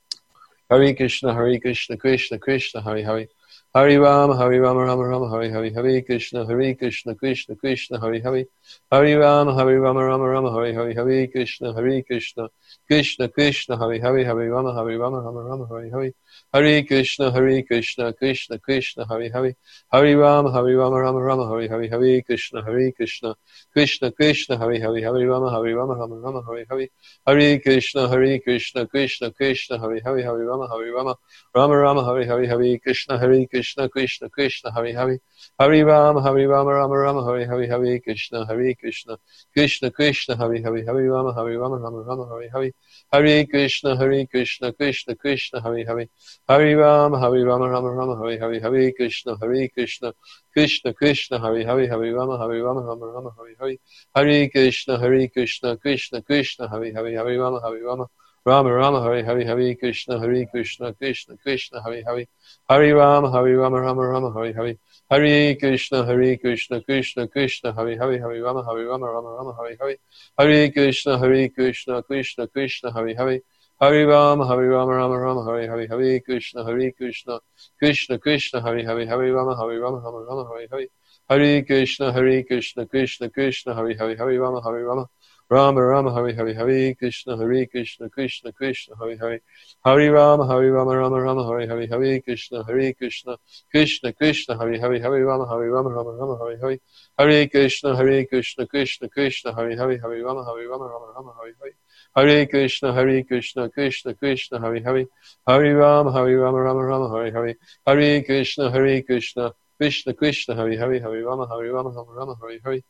Hare Krishna, Hare Krishna, Krishna Krishna, Hare Hare. Hare Rama, Hare Rama, Rama Rama, Hare Hare. Hare Krishna, Hare Krishna, Krishna Krishna, Hare Hare. Hare Rama, Hare Rama, Rama Rama, Hare Hare. Hare Krishna, Hare Krishna, Krishna Krishna, Hare Hare. Hare Rama, Hare Rama, Rama Rama, Hare Hare. Hare Krishna, Hare Krishna, Krishna Krishna, Hare Hare. Hare Rama, Hare Rama, Rama Rama, Hare Hare. Hare Krishna, Hare Krishna, Krishna Krishna, Hare Hare. Hare Rama, Hare Rama, Rama Rama, Hare Hare. Hare Krishna, Hare Krishna, Krishna Krishna, Hare Hare. Hare Rama, Hare Rama, Rama Rama, Hare Hare. Hare Krishna, Hare Krishna, Krishna Krishna, Hare Hare. Hare Rama, Hare Rama, Rama Rama, Hare Hare. Hare Krishna, Hare Krishna, Krishna Krishna, Hare Hare. Hare Rama, Hare Rama, Rama Rama, Hare Hare. Hare Krishna, Hare Krishna, Krishna Krishna, Hare Hare. Hare Rama, Hare Rama, Rama Rama, Hare Hare. Hare Krishna, Hare Krishna, Krishna Krishna, Hare Hare. Hare Rama, Hare Rama, Rama Rama, Hare Hare. Hare Krishna, Hare Krishna, Krishna Krishna, Hare Hare. Hare Rama, Hare Rama, Rama Rama, Hare Hare. Hare Krishna, Hare Krishna, Krishna Krishna, Hare Hare. Hare Rama, Hare Rama, Rama Rama, Hare Hare. Hare Krishna, Hare Krishna, Krishna Krishna, Hare Hare. Hare Rama, Hare Rama, Rama Rama, Hare Hare. Hare Krishna, Hare Krishna, Krishna Krishna, Hare Hare. Hare Rama, Hare Rama, Rama Rama, Hare Hare. Hare Krishna, Hare Krishna, Krishna Krishna, Hare Hare. Hare Rama, Hare Rama, Rama Rama, Hare Hare. Hare Krishna, Hare Krishna, Krishna Krishna, Hare Hare, Hare Rama, Hare Rama, Rama Rama, Hare Hare, Hare Krishna, Hare Krishna, Krishna Krishna, Hare Hare, Hare Rama, Hare Rama, Rama Rama, Hare Hare, Hare Krishna, Hare Krishna, Krishna Krishna, Hare Hare, Hare Rama, Hare Rama, Rama Rama, Hare Hare, Hare Krishna, Hare Krishna, Krishna Krishna, Hare Hare, Hare Rama, Hare Rama, Rama Rama, Hare Hare, Hare Krishna, Hare Krishna, Krishna Krishna, Hare Hare, Hare Rama, Hare Rama, Rama Rama, Hare Hare, Hare Krishna, Hare Krishna, Krishna Krishna, Hare Hare, Hare Rama, Hare Rama, Rama Rama, Hare Hare,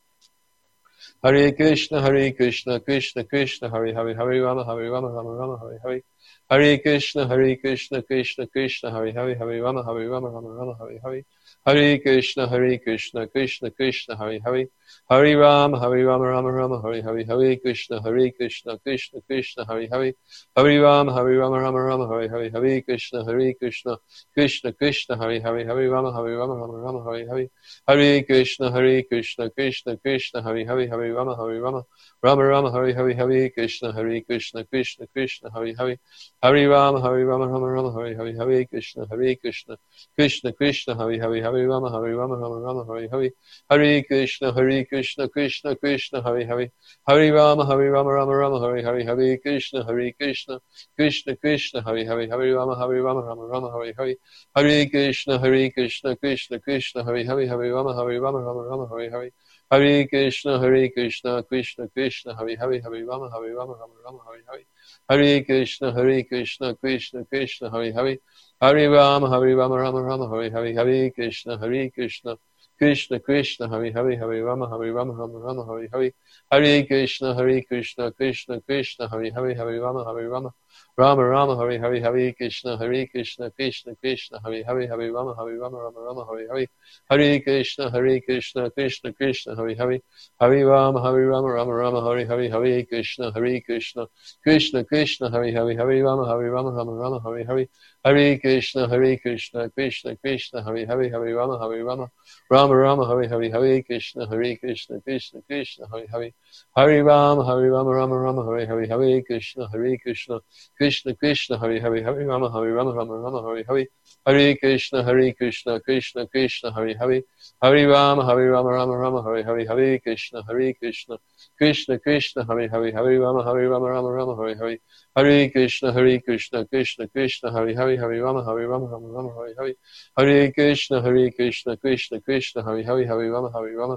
Hare Krishna, Hare Krishna, Krishna Krishna, Hare Hare, Hare Rama, Hare Rama, Rama Rama, Hare Hare, Hare Krishna, Hare Krishna, Krishna Krishna, Hare Hare, Hare Rama, Hare Rama, Rama Rama, Hare Hare, Hare Krishna, Hare Krishna, Krishna Krishna, Hare Hare, Hare Rama, Hare Rama, Rama Rama, Hare Hare, Hare Krishna, Hare Krishna, Krishna Krishna, Hare Hare, Hare Rama, Hare Rama, Rama Rama, Hare Hare, Hare Krishna, Hare Krishna, Krishna Krishna, Hare Hare, Hare Rama, Hare Rama, Rama Rama, Hare Hare, Hare Krishna, Hare Krishna, Krishna Krishna, Hare Hare, Hare Rama, Hare Rama, Rama Rama, Hare Hare, Hare Krishna, Hare Krishna, Krishna Krishna, Hare Hare, Hare Rama, Hare Rama, Rama Rama, Hare Hare, Hare Krishna, Hare Krishna, Krishna Krishna, Hare Hare, Hare Rama, Hare Rama, Rama Rama, Hare Hare, Hare Krishna, Hare Krishna, Krishna Krishna, Hare Hare, Hare Rama, Hare Rama, Rama Rama, Hare Hare, Hare Krishna, Hare Krishna, Krishna Krishna, Hare Hare, Hare Rama, Hare Rama, Rama Rama, Hare Hare, Hare Krishna, Hare Krishna, Krishna Krishna, Hare Hare, Hare Rama, Hare Rama, Rama Rama, Hare Hare, Hare Krishna, Hare Krishna, Krishna Krishna, Hare Hare, Hare Rama, Hare Rama, Rama Rama, Hare Hare, Hare Krishna, Hare Krishna, Krishna Krishna, Hare Hare, Hare Rama, Hare Rama, Rama Rama, Hare Hare, Hare Krishna, Hare Krishna, Krishna Krishna, Hare Hare, Hare Rama, Hare Rama, Rama Rama, Hare Hare, Hare Krishna, Hare Krishna, Krishna Krishna, Hare Hare, Hare Rama, Hare Rama, Rama Rama, Hare Hare, Hare Krishna, Hare Krishna, Krishna Krishna, Hare Hare, Hare Rama, Hare Rama, Rama Rama, Hare Hare, Hare Krishna, Hare Krishna, Krishna Krishna, Hare Hare, Hare Rama, Hare Rama, Rama Rama, Hare Hare, Hare Krishna, Hare Krishna, Krishna Krishna, Hare Hare, Hare Rama, Hare Rama, Rama Rama, Hare Hare, Hare Krishna, Hare Krishna, Krishna Krishna, Hare Hare, Hare Rama, Hare Rama, Rama Rama, Hare Hare, Hare Krishna, Hare Krishna, Krishna Krishna, Hare Hare, Hare Rama, Hare Rama, Rama Rama, Hare Hare, Hare Krishna, Hare Krishna, Krishna Krishna, Hare Hare, Hare Rama, Hare Rama, Rama Rama, Hare Hare, Hare Krishna, Hare Krishna, Krishna Krishna, Hare Hare, Hare Rama, Hare Rama, Rama Rama, Hare Hare, Hare Krishna, Hare Krishna, Krishna Krishna, Hare Hare, Hare Rama, Hare Rama, Rama Rama, Hare Hare, Hare Krishna, Hare Krishna, Krishna Krishna, Hare Hare, Hare Rama, Hare Rama, Rama Rama, Hare Hare, Hare Krishna, Hare Krishna, Krishna Krishna, Hare Hare, Hare Rama, Hare Rama,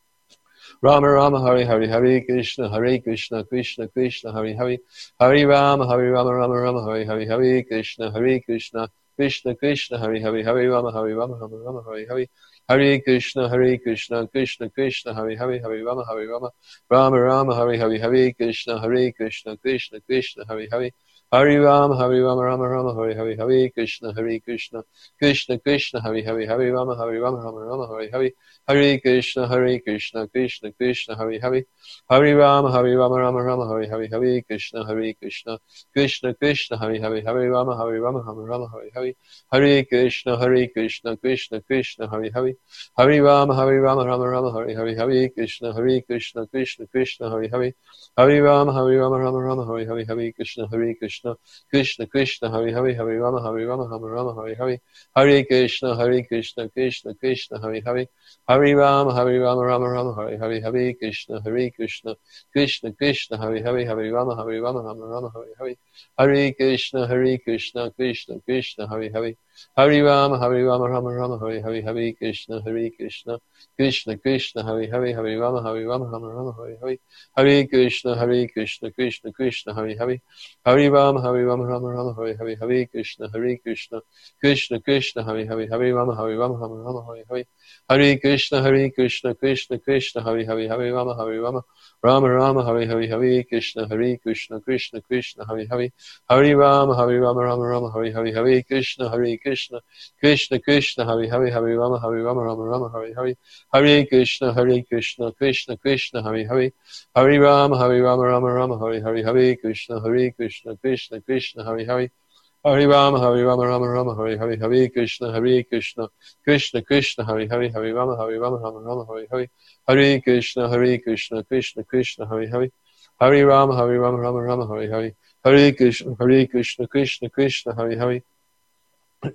Rama Rama, Hare Hare, Hare Krishna, Hare Krishna, Krishna Krishna, Hare Hare, Hare Rama, Hare Rama, Rama Rama, Hare Hare, Hare Krishna, Hare Krishna, Krishna Krishna, Hare Hare, Hare Rama, Hare Rama, Rama Rama, Hare Hare, Hare Krishna, Hare Krishna, Krishna Krishna, Hare Hare, Hare Rama, Hare Rama, Rama Rama, Hare Hare, Hare Krishna, Hare Krishna, Krishna Krishna, Hare Hare, Hare Rama, Hare Rama, Rama Rama, Hare Hare, Hare Krishna, Hare Krishna, Krishna Krishna, Hare Hare, Hare Rama, Hare Rama, Rama Rama, Hare Hare, Hare Krishna, Hare Krishna, Krishna Krishna, Hare Hare, Hare Rama, Hare Rama, Rama Rama, Hare Hare, Hare Krishna, Hare Krishna, Krishna Krishna, Hare Hare, Hare Rama, Hare Rama, Rama Rama, Hare Hare, Hare Krishna, Hare Krishna, Krishna Krishna, Hare Hare, Hare Rama, Hare Rama, Rama Rama, Hare Hare, Hare Krishna, Hare Krishna, Krishna Krishna, Hare Hare, Hare Rama, Hare Rama, Rama Rama, Hare Hare, Hare Krishna, Hare Krishna, Krishna Krishna, Hare Hare, Hare Rama, Hare Rama, Rama Rama, Hare Hare, Hare Krishna, Hare Krishna, Krishna Krishna, Hare Hare, Hare Rama, Hare Rama, Rama Rama, Hare Hare, Hare Krishna, Hare Krishna, Krishna Krishna, Hare Hare, Hare Rama, Hare Rama, Rama Rama, Hare Hare, Hare Krishna, Hare Krishna, Krishna Krishna, Hare Hare, Hare Rama, Hare Rama, Rama Rama, Hare Hare, Hare Krishna, Hare Krishna, Krishna Krishna, Hare Hare, Hare Rama, Hare Rama, Rama Rama, Hare Hare, Hare Krishna, Hare Krishna, Krishna Krishna, Hare Hare, Hare Rama, Hare Rama, Rama Rama, Hare Hare, Hare Krishna, Hare Krishna, Krishna Krishna, Hare Hare, Hare Rama, Hare Rama, Rama Rama, Hare Hare, Hare Krishna, Hare Krishna, Krishna Krishna, Hare Hare, Hare Rama, Hare Rama, Rama Rama, Hare Hare, Hare Krishna, Hare Krishna, Krishna Krishna, Hare Hare, Hare Rama, Hare Rama, Rama Rama, Hare Hare, Hare Krishna, Hare Krishna, Krishna Krishna, Hare Hare, Hare Rama, Hare Rama, Rama Rama, Hare Hare, Hare Krishna, Hare Krishna, Krishna Krishna, Hare Hare, Hare Rama, Hare Rama, Rama Rama, Hare Hare, Hare Krishna, Hare Krishna, Krishna Krishna, Hare Hare, Hare Rama, Hare Rama, Rama Rama, Hare Hare, Hare Krishna, Hare Krishna, Krishna Krishna, Hare Hare, Hare Rama, Hare Rama, Rama Rama, Hare Hare, Hare Krishna, Hare Krishna, Krishna Krishna, Hare Hare, Hare Rama, Hare Rama, Rama Rama, Hare Hare, Hare Krishna, Hare Krishna, Krishna Krishna, Hare Hare,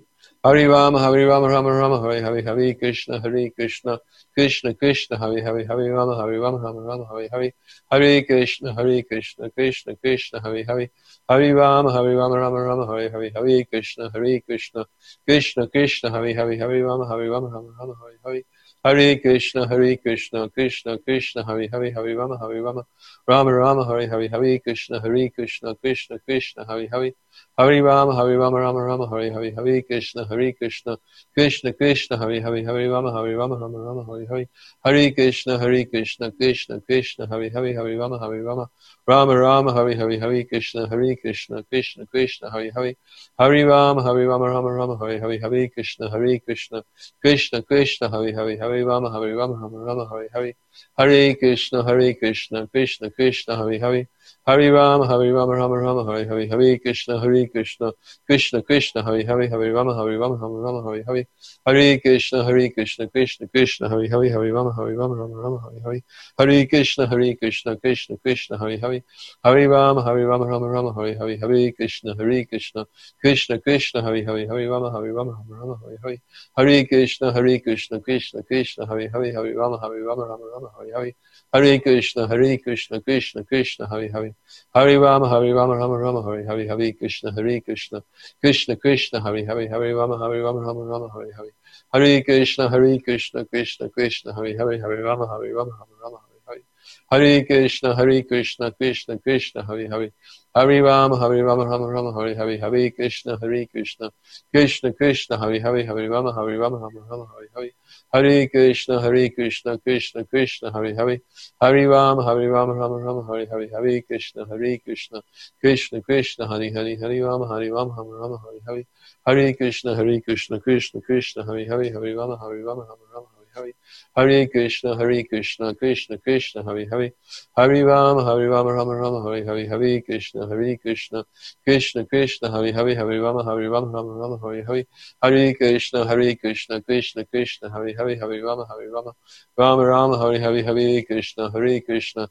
Hari Rama, Hari Rama, Rama Rama, Hari Hari, Hari Krishna, Hari Krishna, Krishna Krishna, Hari Hari, Hari Rama, Hari Rama, Rama Rama, Hari Hari, Hari Krishna, Hari Krishna, Krishna Krishna, Hari Hari, Hari Rama, Hari Rama, Rama Rama, Hari Hari, Hari Krishna, Hari Krishna, Krishna Krishna, Hari Hari, Hari Rama, Hari Rama, Rama Rama, Hari Hari, Hare Krishna, Hare Krishna, Krishna Krishna, Hare Hare, Hare Rama, Hare Rama, Rama Rama, Hare Hare, Hare Krishna, Hare Krishna, Krishna Krishna, Hare Hare, Hare Rama, Hare Rama, Rama Rama, Hare Hare, Hare Krishna, Hare Krishna, Krishna Krishna, Hare Hare, Hare Rama, Hare Rama, Rama Rama, Hare Hare, Hare Krishna, Hare Krishna, Krishna Krishna, Hare Hare, Hare Rama, Hare Rama, Rama Rama, Hare Hare, Hare Krishna, Hare Krishna, Krishna Krishna, Hare Hare, Hare Rama, Hare Rama, Rama Rama, Hare Hare, Hare Krishna, Hare Krishna, Krishna Krishna, Hare Hare, Hare Rama, Hare Rama, Rama Rama, Hare Hare, Hare Krishna, Hare Krishna, Krishna Krishna, Hare Hare, Hare Rama, Hare Rama, Rama Rama, Hare Hare, Hare Krishna, Hare Krishna, Krishna Krishna, Hare Hare, Hare Rama, Hare Rama, Rama Rama, Hare Hare, Hare Krishna, Hare Krishna, Krishna Krishna, Hare Hare, Hare Rama, Hare Rama, Rama Rama, Hare Hare, Hare Krishna, Hare Krishna, Krishna Krishna, Hare Hare, Hare Rama, Hare Rama, Rama Rama, Hare Hare, Hare Krishna, Hare Krishna, Krishna Krishna, Hare Hare, Hare Rama, Hare Rama, Rama Rama, Hare Hare, Hare Krishna, Hare Krishna, Krishna Krishna, Hare Hare, Hare Rama, Hare Rama, Rama Rama, Hare Hare, Hare Krishna, Hare Krishna, Krishna Krishna, Hare Hare, Hare Rama, Hare Rama, Rama Rama, Hare Hare, Hare Krishna, Hare Krishna, Krishna Krishna, Hare Hare, Hare Rama, Hare Rama, Rama Rama, Hare Hare, Hare Krishna, Hare Krishna, Krishna Krishna, Hare Hare, Hare Rama, Hare Rama, Rama Rama, Hare Hare, Hare Krishna, Hare Krishna, Krishna Krishna, Hare Hare, Hare Rama, Hare Rama, Rama Rama, Hare Hare, Hare Krishna, Hare Krishna, Krishna Krishna, Hare Hare, Hare Rama, Hare Rama, Rama Rama, Hare Hare, Hare Krishna, Hare Krishna, Krishna Krishna, Hare Hare, Hare Rama, Hare Rama, Rama Rama, Hare Hare, Hare Krishna, Hare Krishna, Krishna Krishna, Hare Hare, Hare Rama, Hare Rama, Rama Rama, Hare Hare, Hare Krishna, Hare Krishna, Krishna Krishna, Hare Hare, Hare Rama, Hare Rama, Rama Rama, Hare Hare, Hare Krishna, Hare Krishna, Krishna Krishna, Hare Hare, Hare Rama, Hare Rama, Rama Rama, Hare Hare, Hare Krishna, Hare Krishna, Krishna Krishna, Hare Hare, Hare Rama, Hare Rama, Rama Rama, Hare Hare, Hare Krishna, Hare Krishna, Krishna Krishna, Hare Hare, Hare Rama, Hare Rama, Rama Rama, Hare Hare, Hare Krishna, Hare Krishna,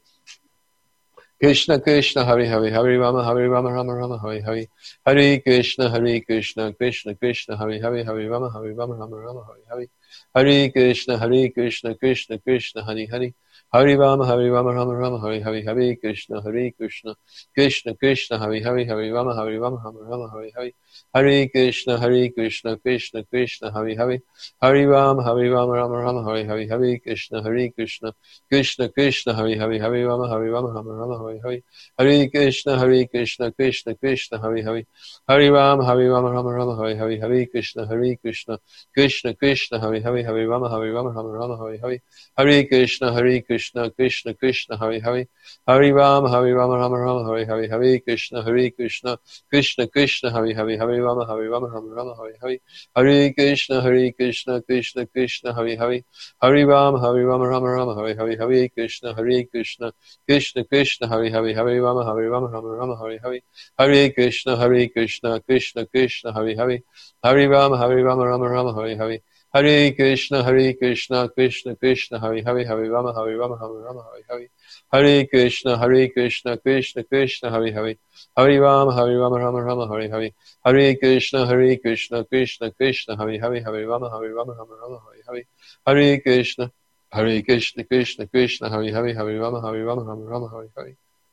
Krishna Krishna, Hare Hare, Hare Rama, Hare Rama, Rama Rama, Hare Hare, Hare Krishna, Hare Krishna, Krishna Krishna, Hare Hare, Hare Rama, Hare Rama, Rama Rama, Hare Hare, Hare Krishna, Hare Krishna, Krishna Krishna, Hare Hare, Hare Rama, Hare Rama, Rama Rama, Hare Hare, Hare Krishna, Hare Krishna, Krishna Krishna, Hare Hare, Hare Rama, Hare Rama, Rama Rama, Hare Hare, Hare Krishna, Hare Krishna, Krishna Krishna, Hare Hare, Hare Rama, Hare Rama, Rama Rama, Hare Hare, Hare Krishna, Hare Krishna, Krishna Krishna, Hare Hare, Hare Rama, Hare Rama, Rama Rama, Hare Hare, Hare Krishna, Hare Krishna, Krishna Krishna, Hare Hare, Hare Rama, Hare Rama, Rama Rama, Hare Hare, Hare Krishna, Hare Krishna, Krishna Krishna, Hare Hare, Hare Rama, Hare Rama, Rama Rama, Hare Hare, Hare Krishna, Hare Krishna, Krishna Krishna, Hare Hare, Hare Rama, Hare Rama, Rama Rama, Hare Hare, Hare Krishna, Hare Krishna, Krishna Krishna, Hare Hare, Hare Rama, Hare Rama, Rama Rama, Hare Hare, Hare Krishna, Hare Krishna, Krishna Krishna, Hare Hare, Hare Rama, Hare Rama, Rama Rama, Hare Hare, Hare Krishna, Hare Krishna, Krishna Krishna, Hare Hare, Hare Rama, Hare Rama, Rama Rama, Hare Hare, Hare Krishna, Hare Krishna, Krishna Krishna, Hare Hare, Hare Rama, Hare Rama, Rama Rama, Hare Hare, Hare Krishna, Hare Krishna, Krishna Krishna, Hare Hare, Hare Rama, Hare Rama, Rama Rama, Hare Hare, Hare Krishna, Hare Krishna, Krishna Krishna, Hare Hare, Hare Rama, Hare Rama, Rama Rama, Hare Hare, Hare Krishna, Hare Krishna, Krishna Krishna, Hare Hare, Hare Rama, Hare Rama, Rama Rama, Hare Hare, Hare Krishna, Hare Krishna, Krishna Krishna, Hare Hare, Hare Rama, Hare Rama, Rama Rama, Hare Hare,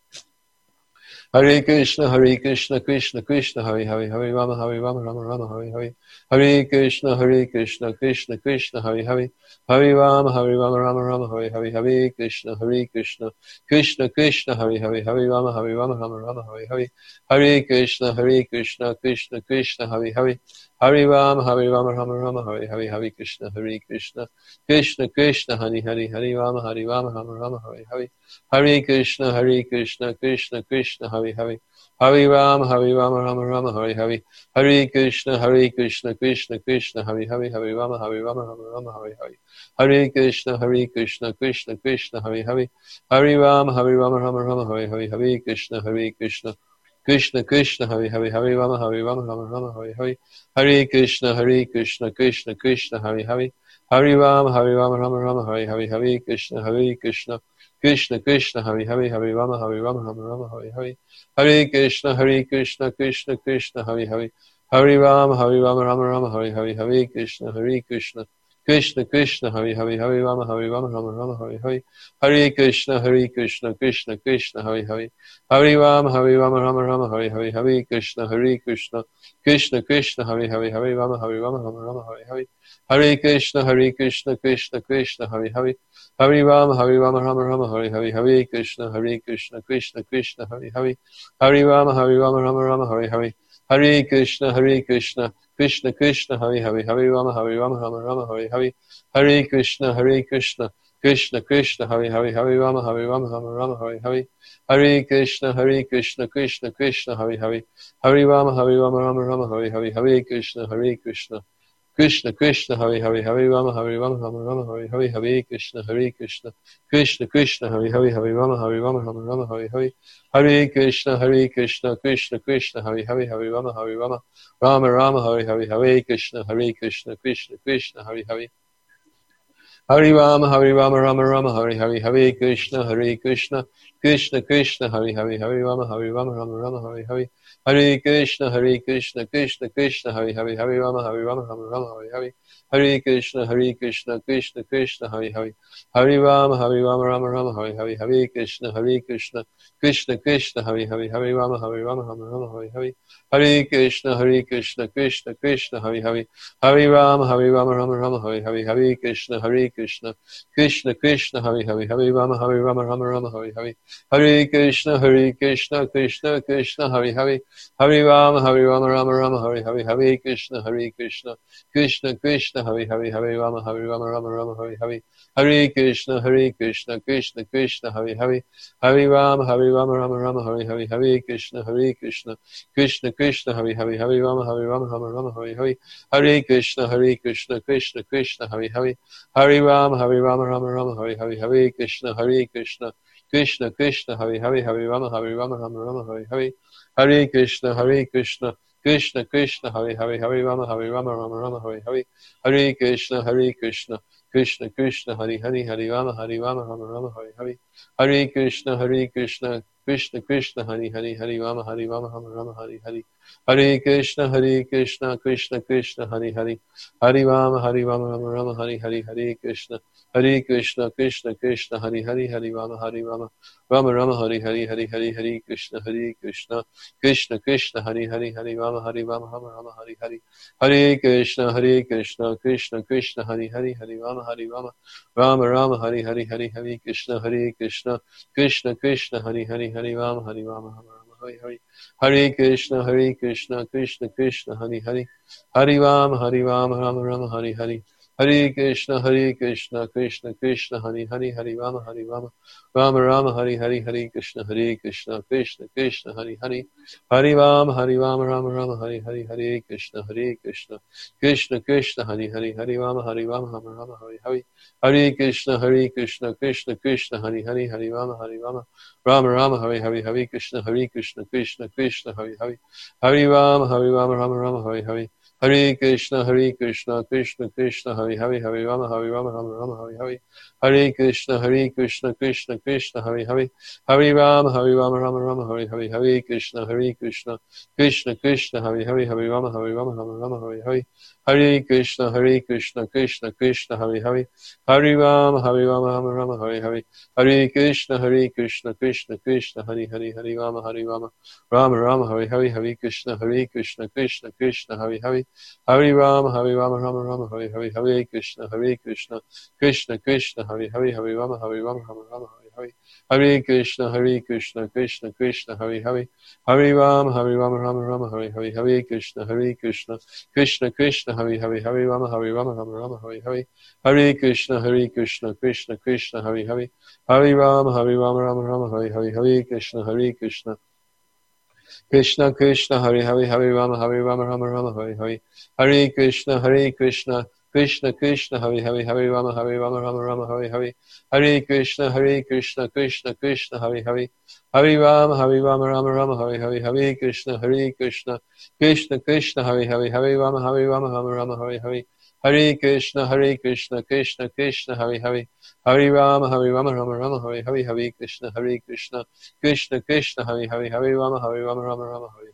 Hare Krishna, Hare Krishna, Krishna Krishna, Hare Hare, Hare Rama, Hare Rama, Rama Rama, Hare Hare, Hare Krishna, Hare Krishna, Krishna Krishna, Hare Hare, Hare Rama, Hare Rama, Rama Rama, Hare Hare, Hare Krishna, Hare Krishna, Krishna Krishna, Hare Hare, Hare Rama, Hare Rama, Rama Rama, Hare Hare, Hare Krishna, Hare Krishna, Krishna Krishna, Hare Hare, Hare Rama, Hare Rama, Rama Rama, Hare Hare, Hare Krishna, Hare Krishna, Krishna Krishna, Hare Hare, Hare Rama, Hare Rama, Rama Rama, Hare Hare, Hare Krishna, Hare Krishna, Krishna Krishna, Hare Hare, Hare Rama, Hare Rama, Rama Rama, Hare Hare, Hare Krishna, Hare Krishna, Krishna Krishna, Hare Hare, Hare Rama, Hare Rama, Rama Rama, Hare Hare, Hare Krishna, Hare Krishna, Krishna Krishna, Hare Hare, Hare Rama, Hare Rama, Rama Rama, Hare Hare, Hare Krishna, Hare Krishna, Krishna Krishna, Hare Hare, Hare Rama, Hare Rama, Rama Rama, Hare Hare, Hare Krishna, Hare Krishna, Krishna Krishna, Hare Hare, Hare Rama, Hare Rama, Rama Rama, Hare Hare, Hare Krishna, Hare Krishna, Krishna Krishna, Hare Hare, Hare Rama, Hare Rama, Rama Rama, Hare Hare, Hare Krishna, Hare Krishna, Krishna Krishna, Hare Hare, Hare Rama, Hare Rama, Rama Rama, Hare Hare, Hare Krishna, Hare Krishna, Krishna Krishna, Hare Hare, Hare Rama, Hare Rama, Rama Rama, Hare Hare, Hare Krishna, Hare Krishna, Krishna Krishna, Hare Hare, Hare Rama, Hare Rama, Rama Rama, Hare Hare, Hare Krishna, Hare Krishna, Krishna Krishna, Hare Hare, Hare Rama, Hare Rama, Rama Rama, Hare Hare, Hare Krishna, Hare Krishna, Krishna Krishna, Hare Hare, Hare Rama, Hare Rama, Rama Rama, Hare Hare, Hare Krishna, Hare Krishna, Krishna Krishna, Hare Hare, Hare Rama, Hare Rama, Rama Rama, Hare Hare, Hare Krishna, Hare Krishna, Krishna Krishna, Hare Hare, Hare Rama, Hare Rama, Rama Rama, Hare Hare, Hare Krishna, Hare Krishna, Krishna Krishna, Hare Hare, Hare Rama, Hare Rama, Rama Rama, Hare Hare, Hare Krishna, Hare Krishna, Krishna Krishna, Hare Hare, Hare Rama, Hare Rama, Rama Rama, Hare Hare, Hare Krishna, Hare Krishna, Krishna Krishna, Hare Hare, Hare Rama, Hare Rama, Rama Rama, Hare Hare, Hare Krishna, Hare Krishna, Krishna Krishna, Hare Hare, Hare Rama, Hare Rama, Rama Rama, Hare Hare, Hare Krishna, Hare Krishna, Krishna Krishna, Hare Hare, Hare Rama, Hare Rama, Rama Rama, Hare Hare, Hare Krishna, Hare Krishna, Krishna Krishna, Hare Hare, Hare Rama, Hare Rama, Rama Rama, Hare Hare, Hare Krishna, Hare Krishna, Krishna Krishna, Hare Hare, Hare Rama, Hare Rama, Rama Rama, Hare Hare, Hare Krishna, Hare Krishna, Krishna Krishna, Hare Hare, Hare Rama, Hare Rama, Rama Rama, Hare Hare, Hare Krishna, Hare Krishna, Krishna Krishna, Hare Hare, Hare Rama, Hare Rama, Rama Rama, Hare Hare, Hare Krishna, Hare Krishna, Krishna Krishna, Hare Hare, Hare Rama, Hare Rama, Rama Rama, Hare Hare, Hare Krishna, Hare Krishna, Krishna Krishna, Hare Hare, Hare Rama, Hare Rama, Rama Rama, Hare Hare, Hare Krishna, Hare Krishna, Krishna Krishna, Hare Hare, Hare Rama, Hare Rama, Rama Rama, Hare Hare, Hare Krishna, Hare Krishna, Krishna Krishna, Hare Hare, Hare Rama, Hare Rama, Rama Rama, Hare Hare, Hare Krishna, Hare Krishna, Krishna Krishna, Hare Hare, Hare Rama, Hare Rama, Rama Rama, Hare Hare, Hare Krishna, Hare Krishna, Krishna Krishna, Hare Hare, Hare Rama, Hare Rama, Rama Rama, Hare Hare, Hare Krishna, Hare Krishna, Krishna Krishna, Hare Hare, Hare Rama, Hare Rama, Rama Rama, Hare Hare, Hare Krishna, Hare Krishna, Krishna Krishna, Hare Hare, Hare Rama, Hare Rama, Rama Rama, Hare Hare, Hare Krishna, Hare Krishna, Krishna Krishna, Hare Hare, Hare Rama, Hare Rama, Rama Rama, Hare Hare, Hare Krishna, Hare Krishna, Krishna Krishna, Hare Hare, Hare Rama, Hare Rama, Rama Rama, Hare Hare, Hare Krishna, Hare Krishna, Krishna Krishna, Hare Hare, Hare Rama, Hare Rama, Rama Rama, Hare Hare, Hare Krishna, Hare Krishna, Krishna Krishna, Hare Hare, Hare Rama, Hare Rama, Rama Rama, Hare Hare, Hare Krishna, Hare Krishna, Krishna Krishna, Hare Hare, Hare Rama, Hare Rama, Rama Rama, Hare Hare, Hare Krishna, Hare Krishna, Krishna Krishna, Hare Hare, Hare Rama, Hare Rama, Rama Rama, Hare Hare, Hare Hare, Hare Krishna, Hare Krishna, Krishna Krishna, Hare Hare, Hare Rama, Hare Rama, Rama Rama, Hare Hare, Hare Krishna, Hare Krishna, Krishna Krishna, Hare Hare, Hare Rama, Hare Rama, Rama Rama, Hare Hare, Hare Hare Krishna, Hare Krishna, Krishna Krishna, Hare Hare, Hare Rama, Hare Rama, Rama Rama, Hare Hare, Hare Krishna, Hare Krishna, Krishna Krishna, Hare Hare, Hare Rama, Hare Rama, Rama Rama, Hare Hare, Hare Krishna, Hare Krishna, Krishna Krishna, Hare Hare, Hare Rama, Hare Rama, Rama Rama, Hare Hare, Hare Krishna, Hare Krishna, Krishna Krishna, Hare Hare, Hare Rama, Hare Rama, Rama Rama, Hare Hare, Hare Krishna, Hare Krishna, Krishna Krishna, Hare Hare, Hare Rama, Hare Rama, Rama Rama, Hare Hare, Hare Krishna, Hare Krishna, Krishna Krishna, Hare Hare, Hare Rama, Hare Rama, Rama Rama, Hare Hare, Hare Krishna, Hare Krishna, Krishna Krishna, Hare Hare, Hare Rama, Hare Rama, Rama Rama, Hare Hare, Hare Krishna, Hare Krishna, Krishna Krishna, Hare Hare, Hare Rama, Hare Rama, Rama Rama, Hare Hare, Hare Krishna, Hare Krishna, Krishna Krishna, Hare Hare, Hare Rama, Hare Rama, Rama Rama, Hare Hare, Hare Krishna, Hare Krishna, Krishna Krishna, Hare Hare, Hare Rama, Hare Rama, Rama Rama, Hare Hare, Hare Krishna, Hare Krishna, Krishna Krishna, Hare Hare, Hare Rama, Hare Rama, Rama Rama, Hare Hare, Hare Krishna, Hare Krishna, Krishna Krishna, Hare Hare, Hare Rama, Hare Rama, Rama Rama, Hare Hare, Hare Krishna, Hare Krishna, Krishna Krishna, Hare Hare, Hare Rama, Hare Rama, Rama Rama, Hare Hare, Hare Krishna, Hare Krishna, Krishna Krishna, Hare Hare, Hare Rama, Hare Rama, Rama Rama, Hare Hare, Hare Krishna, Hare Krishna, Krishna Krishna, Hare Hare, Hare Rama, Hare Rama, Rama Rama, Hare Hare, Hare Krishna, Hare Krishna, Krishna Krishna, Hare Hare, Hare Rama, Hare Rama, Rama Rama, Hare Hare, Hare Krishna, Hare Krishna, Krishna Krishna, Hare Hare, Hare Rama, Hare Rama, Rama Rama, Hare Hare, Hare Krishna, Hare Krishna, Krishna Krishna, Hare Hare, Hare Rama, Hare Rama, Rama Rama, Hare Hare, Hare Krishna, Hare Krishna, Krishna Krishna, Hare Hare, Hare Rama, Hare Rama, Rama Rama, Hare Hare, Hare Krishna, Hare Krishna, Krishna Krishna, Hare Hare, Hare Rama, Hare Rama, Rama Rama, Hare Hare, Hare Krishna, Hare Krishna, Krishna Krishna, Hare Hare, Hare Rama, Hare Rama, Rama Rama, Hare Hare, Hare Krishna, Hare Krishna, Krishna Krishna, Hare Hare, Hare Rama, Hare Rama, Rama Rama, Hare Hare, Hare Krishna, Hare Krishna, Krishna Krishna, Hare Hare, Hare Rama, Hare Rama, Rama Rama, Hare Hare,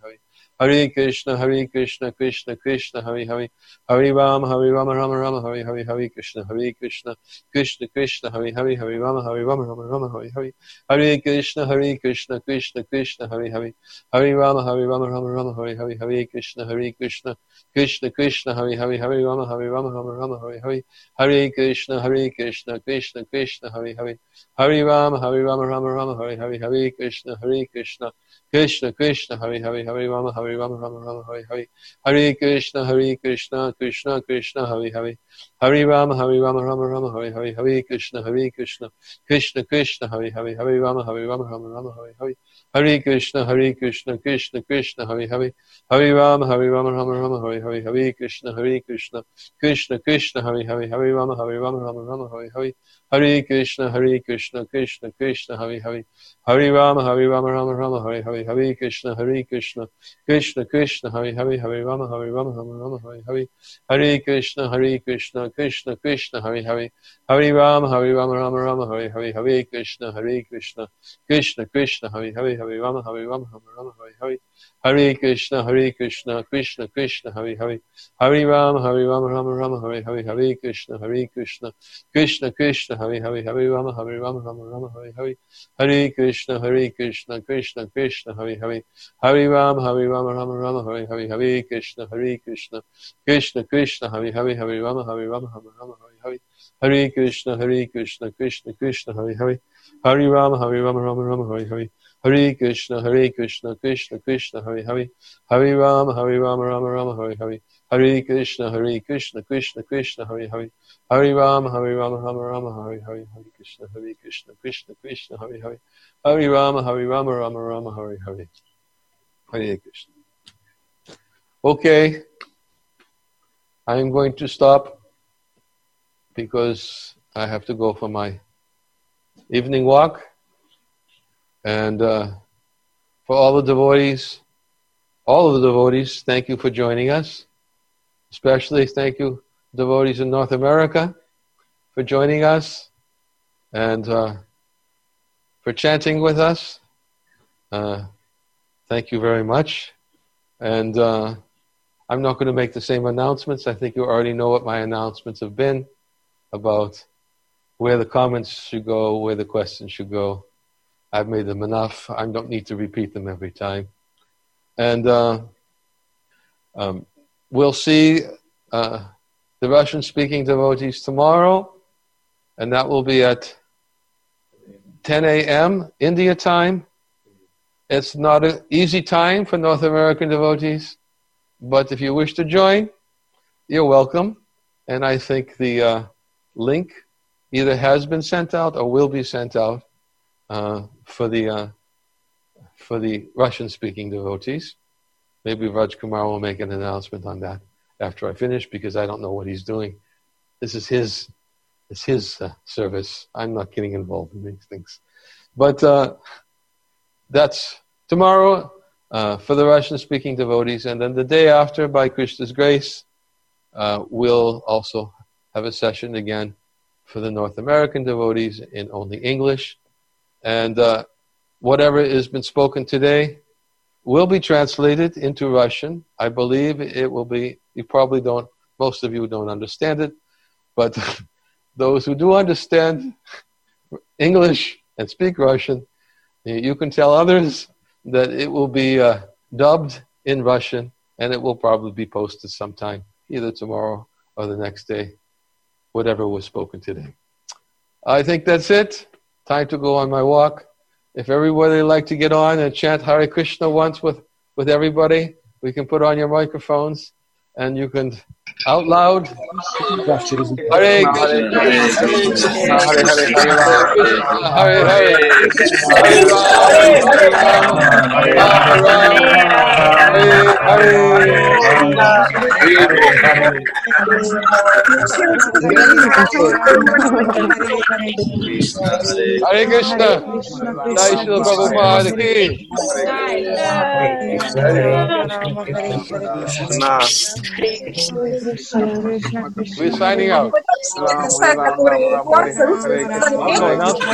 Hare Krishna, Hare Krishna, Krishna Krishna, Hare Hare, Hare Rama, Hare Rama, Rama Rama, Hare Hare, Hare Krishna, Hare Krishna, Krishna Krishna, Hare Hare, Hare Rama, Hare Rama, Rama Rama, Hare Hare, Hare Krishna, Hare Krishna, Krishna Krishna, Hare Hare, Hare Rama, Hare Rama, Rama Rama, Hare Hare, Hare Krishna, Hare Krishna, Krishna Krishna, Hare Hare, Hare Rama, Hare Rama, Rama Rama, Hare Hare, Hare Krishna, Hare Krishna, Krishna Krishna, Hare Hare, Hare Rama, Hare Rama, Rama Rama, Hare Hare, Hare Krishna, Hare Krishna, Krishna Krishna, Hare Hare, Hare Rama, Hare Rama, Rama Rama, Hare Hare, Hare Krishna, Hare Krishna, Krishna Krishna, Hare Hare, Hare Rama, Hare Rama, Rama Rama, Hare Hare, Hare Krishna, Hare Krishna, Krishna Krishna, Hare Hare, Hare Rama, Hare Rama, Rama Rama, Hare Hare, Hare Krishna, Hare Krishna, Krishna Krishna, Hare Hare, Hare Rama, Hare Rama, Rama Rama, Hare Hare, Hare Krishna, Hare Krishna, Krishna Krishna, Hare Hare, Hare Rama, Hare Rama, Rama Rama, Hare Hare, Hare Krishna, Hare Krishna, Krishna Krishna, Hare Hare, Hare Rama, Hare Rama, Rama Rama, Hare Hare, Hare Krishna, Hare Krishna, Krishna Krishna, Hare Hare, Hare Rama, Hare Rama, Rama Rama, Hare Hare, Hare Krishna, Hare Krishna, Krishna Krishna, Hare Hare, Hare Rama, Hare Rama, Rama Rama, Hare Hare, Hare Krishna, Hare Krishna, Krishna Krishna, Hare Hare, Hare Rama, Hare Rama, Rama Rama, Hare Hare, Hare Krishna, Hare Krishna, Krishna Krishna, Hare Hare, Hare Rama, Hare Rama, Rama Rama, Hare Hare, Hare Krishna, Hare Krishna, Krishna Krishna, Hare Hare, Hare Rama, Hare Rama, Rama Rama, Hare Hare, Hare Krishna, Hare Krishna, Krishna Krishna, Hare Hare, Hare Rama, Hare Rama, Rama Rama, Hare Hare, Hare Krishna, Hare Krishna, Krishna Krishna, Hare Hare, Hare Rama, Hare Rama, Rama Rama, Hare Hare, Hare Krishna, Hare Krishna, Krishna Krishna, Hare Hare, Hare Rama, Hare Rama, Rama Rama, Hare Hare, Hare Krishna, Hare Krishna, Krishna Krishna, Hare Hare, Hare Rama, Hare Rama, Rama Rama, Hare Hare, Hare Krishna, Hare Krishna, Krishna Krishna, Hare Hare, Hare Rama, Hare Rama, Rama Rama, Hare Hare, Hare Krishna, Hare Krishna, Krishna Krishna, Hare Hare, Hare Rama, Hare Rama, Rama Rama, Hare Hare, Hare Krishna. Okay, I am going to stop because I have to go for my evening walk. And uh, for all the devotees, all of the devotees, thank you for joining us. Especially thank you, devotees in North America, for joining us and uh, for chanting with us. Uh, thank you very much. And uh, I'm not going to make the same announcements. I think you already know what my announcements have been about where the comments should go, where the questions should go. I've made them enough. I don't need to repeat them every time. And uh, um, we'll see uh, the Russian-speaking devotees tomorrow, and that will be at ten a.m. India time. It's not an easy time for North American devotees, but if you wish to join, you're welcome. And I think the uh, link either has been sent out or will be sent out uh, for the uh, for the Russian-speaking devotees. Maybe Raj Kumar will make an announcement on that after I finish, because I don't know what he's doing. This is his, it's his uh, service. I'm not getting involved in these things. But uh, that's tomorrow uh, for the Russian-speaking devotees, and then the day after, by Krishna's grace, uh, we'll also have a session again for the North American devotees in only English. And uh, whatever has been spoken today will be translated into Russian. I believe it will be, you probably don't, most of you don't understand it, but those who do understand English and speak Russian, you can tell others that it will be uh, dubbed in Russian, and it will probably be posted sometime, either tomorrow or the next day, whatever was spoken today. I think that's it. Time to go on my walk. If everybody would like to get on and chant Hare Krishna once with, with everybody, we can put on your microphones and you can out loud. Hare Krishna, Hare Krishna, Hare Hare, Hare Hare, Hare Rama, Hare Hare Krishna, Jai Srila Prabhupada ki. We're signing out.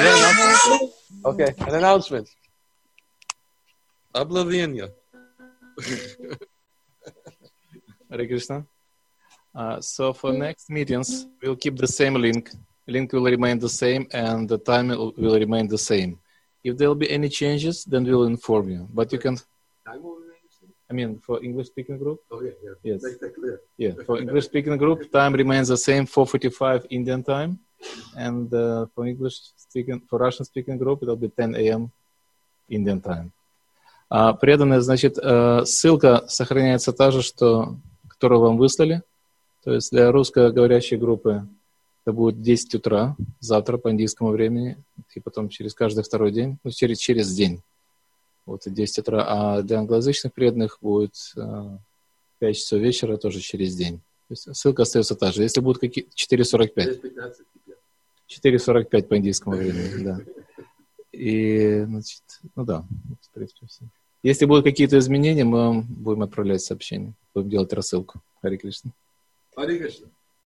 Okay, an announcement. Oblivion. Hare Krishna. Uh, so for next meetings, we'll keep the same link. Link will remain the same, and the time will, will remain the same. If there will be any changes, then we'll inform you. But you can. Time will remain the same? I mean, for English-speaking group. Oh yeah, yeah. Yes. Make that clear. Yeah, for English-speaking group, time remains the same, four forty-five Indian time, and uh, for English-speaking, for Russian-speaking group, it'll be ten a.m. Indian time. А, преданные, значит, э, ссылка сохраняется та же, что, которую вам выслали. То есть для русскоговорящей группы это будет десять утра, завтра по индийскому времени, и потом через каждый второй день, ну, через, через день, вот и десять утра. А для англоязычных преданных будет э, пять часов вечера, тоже через день. То есть ссылка остается та же. Если будут какие-то четыре сорок пять. четыре сорок пять по индийскому времени, да. И, значит, ну да, в принципе, все. Если будут какие-то изменения, мы вам будем отправлять сообщения, будем делать рассылку. Харе Кришна. Харе Кришна.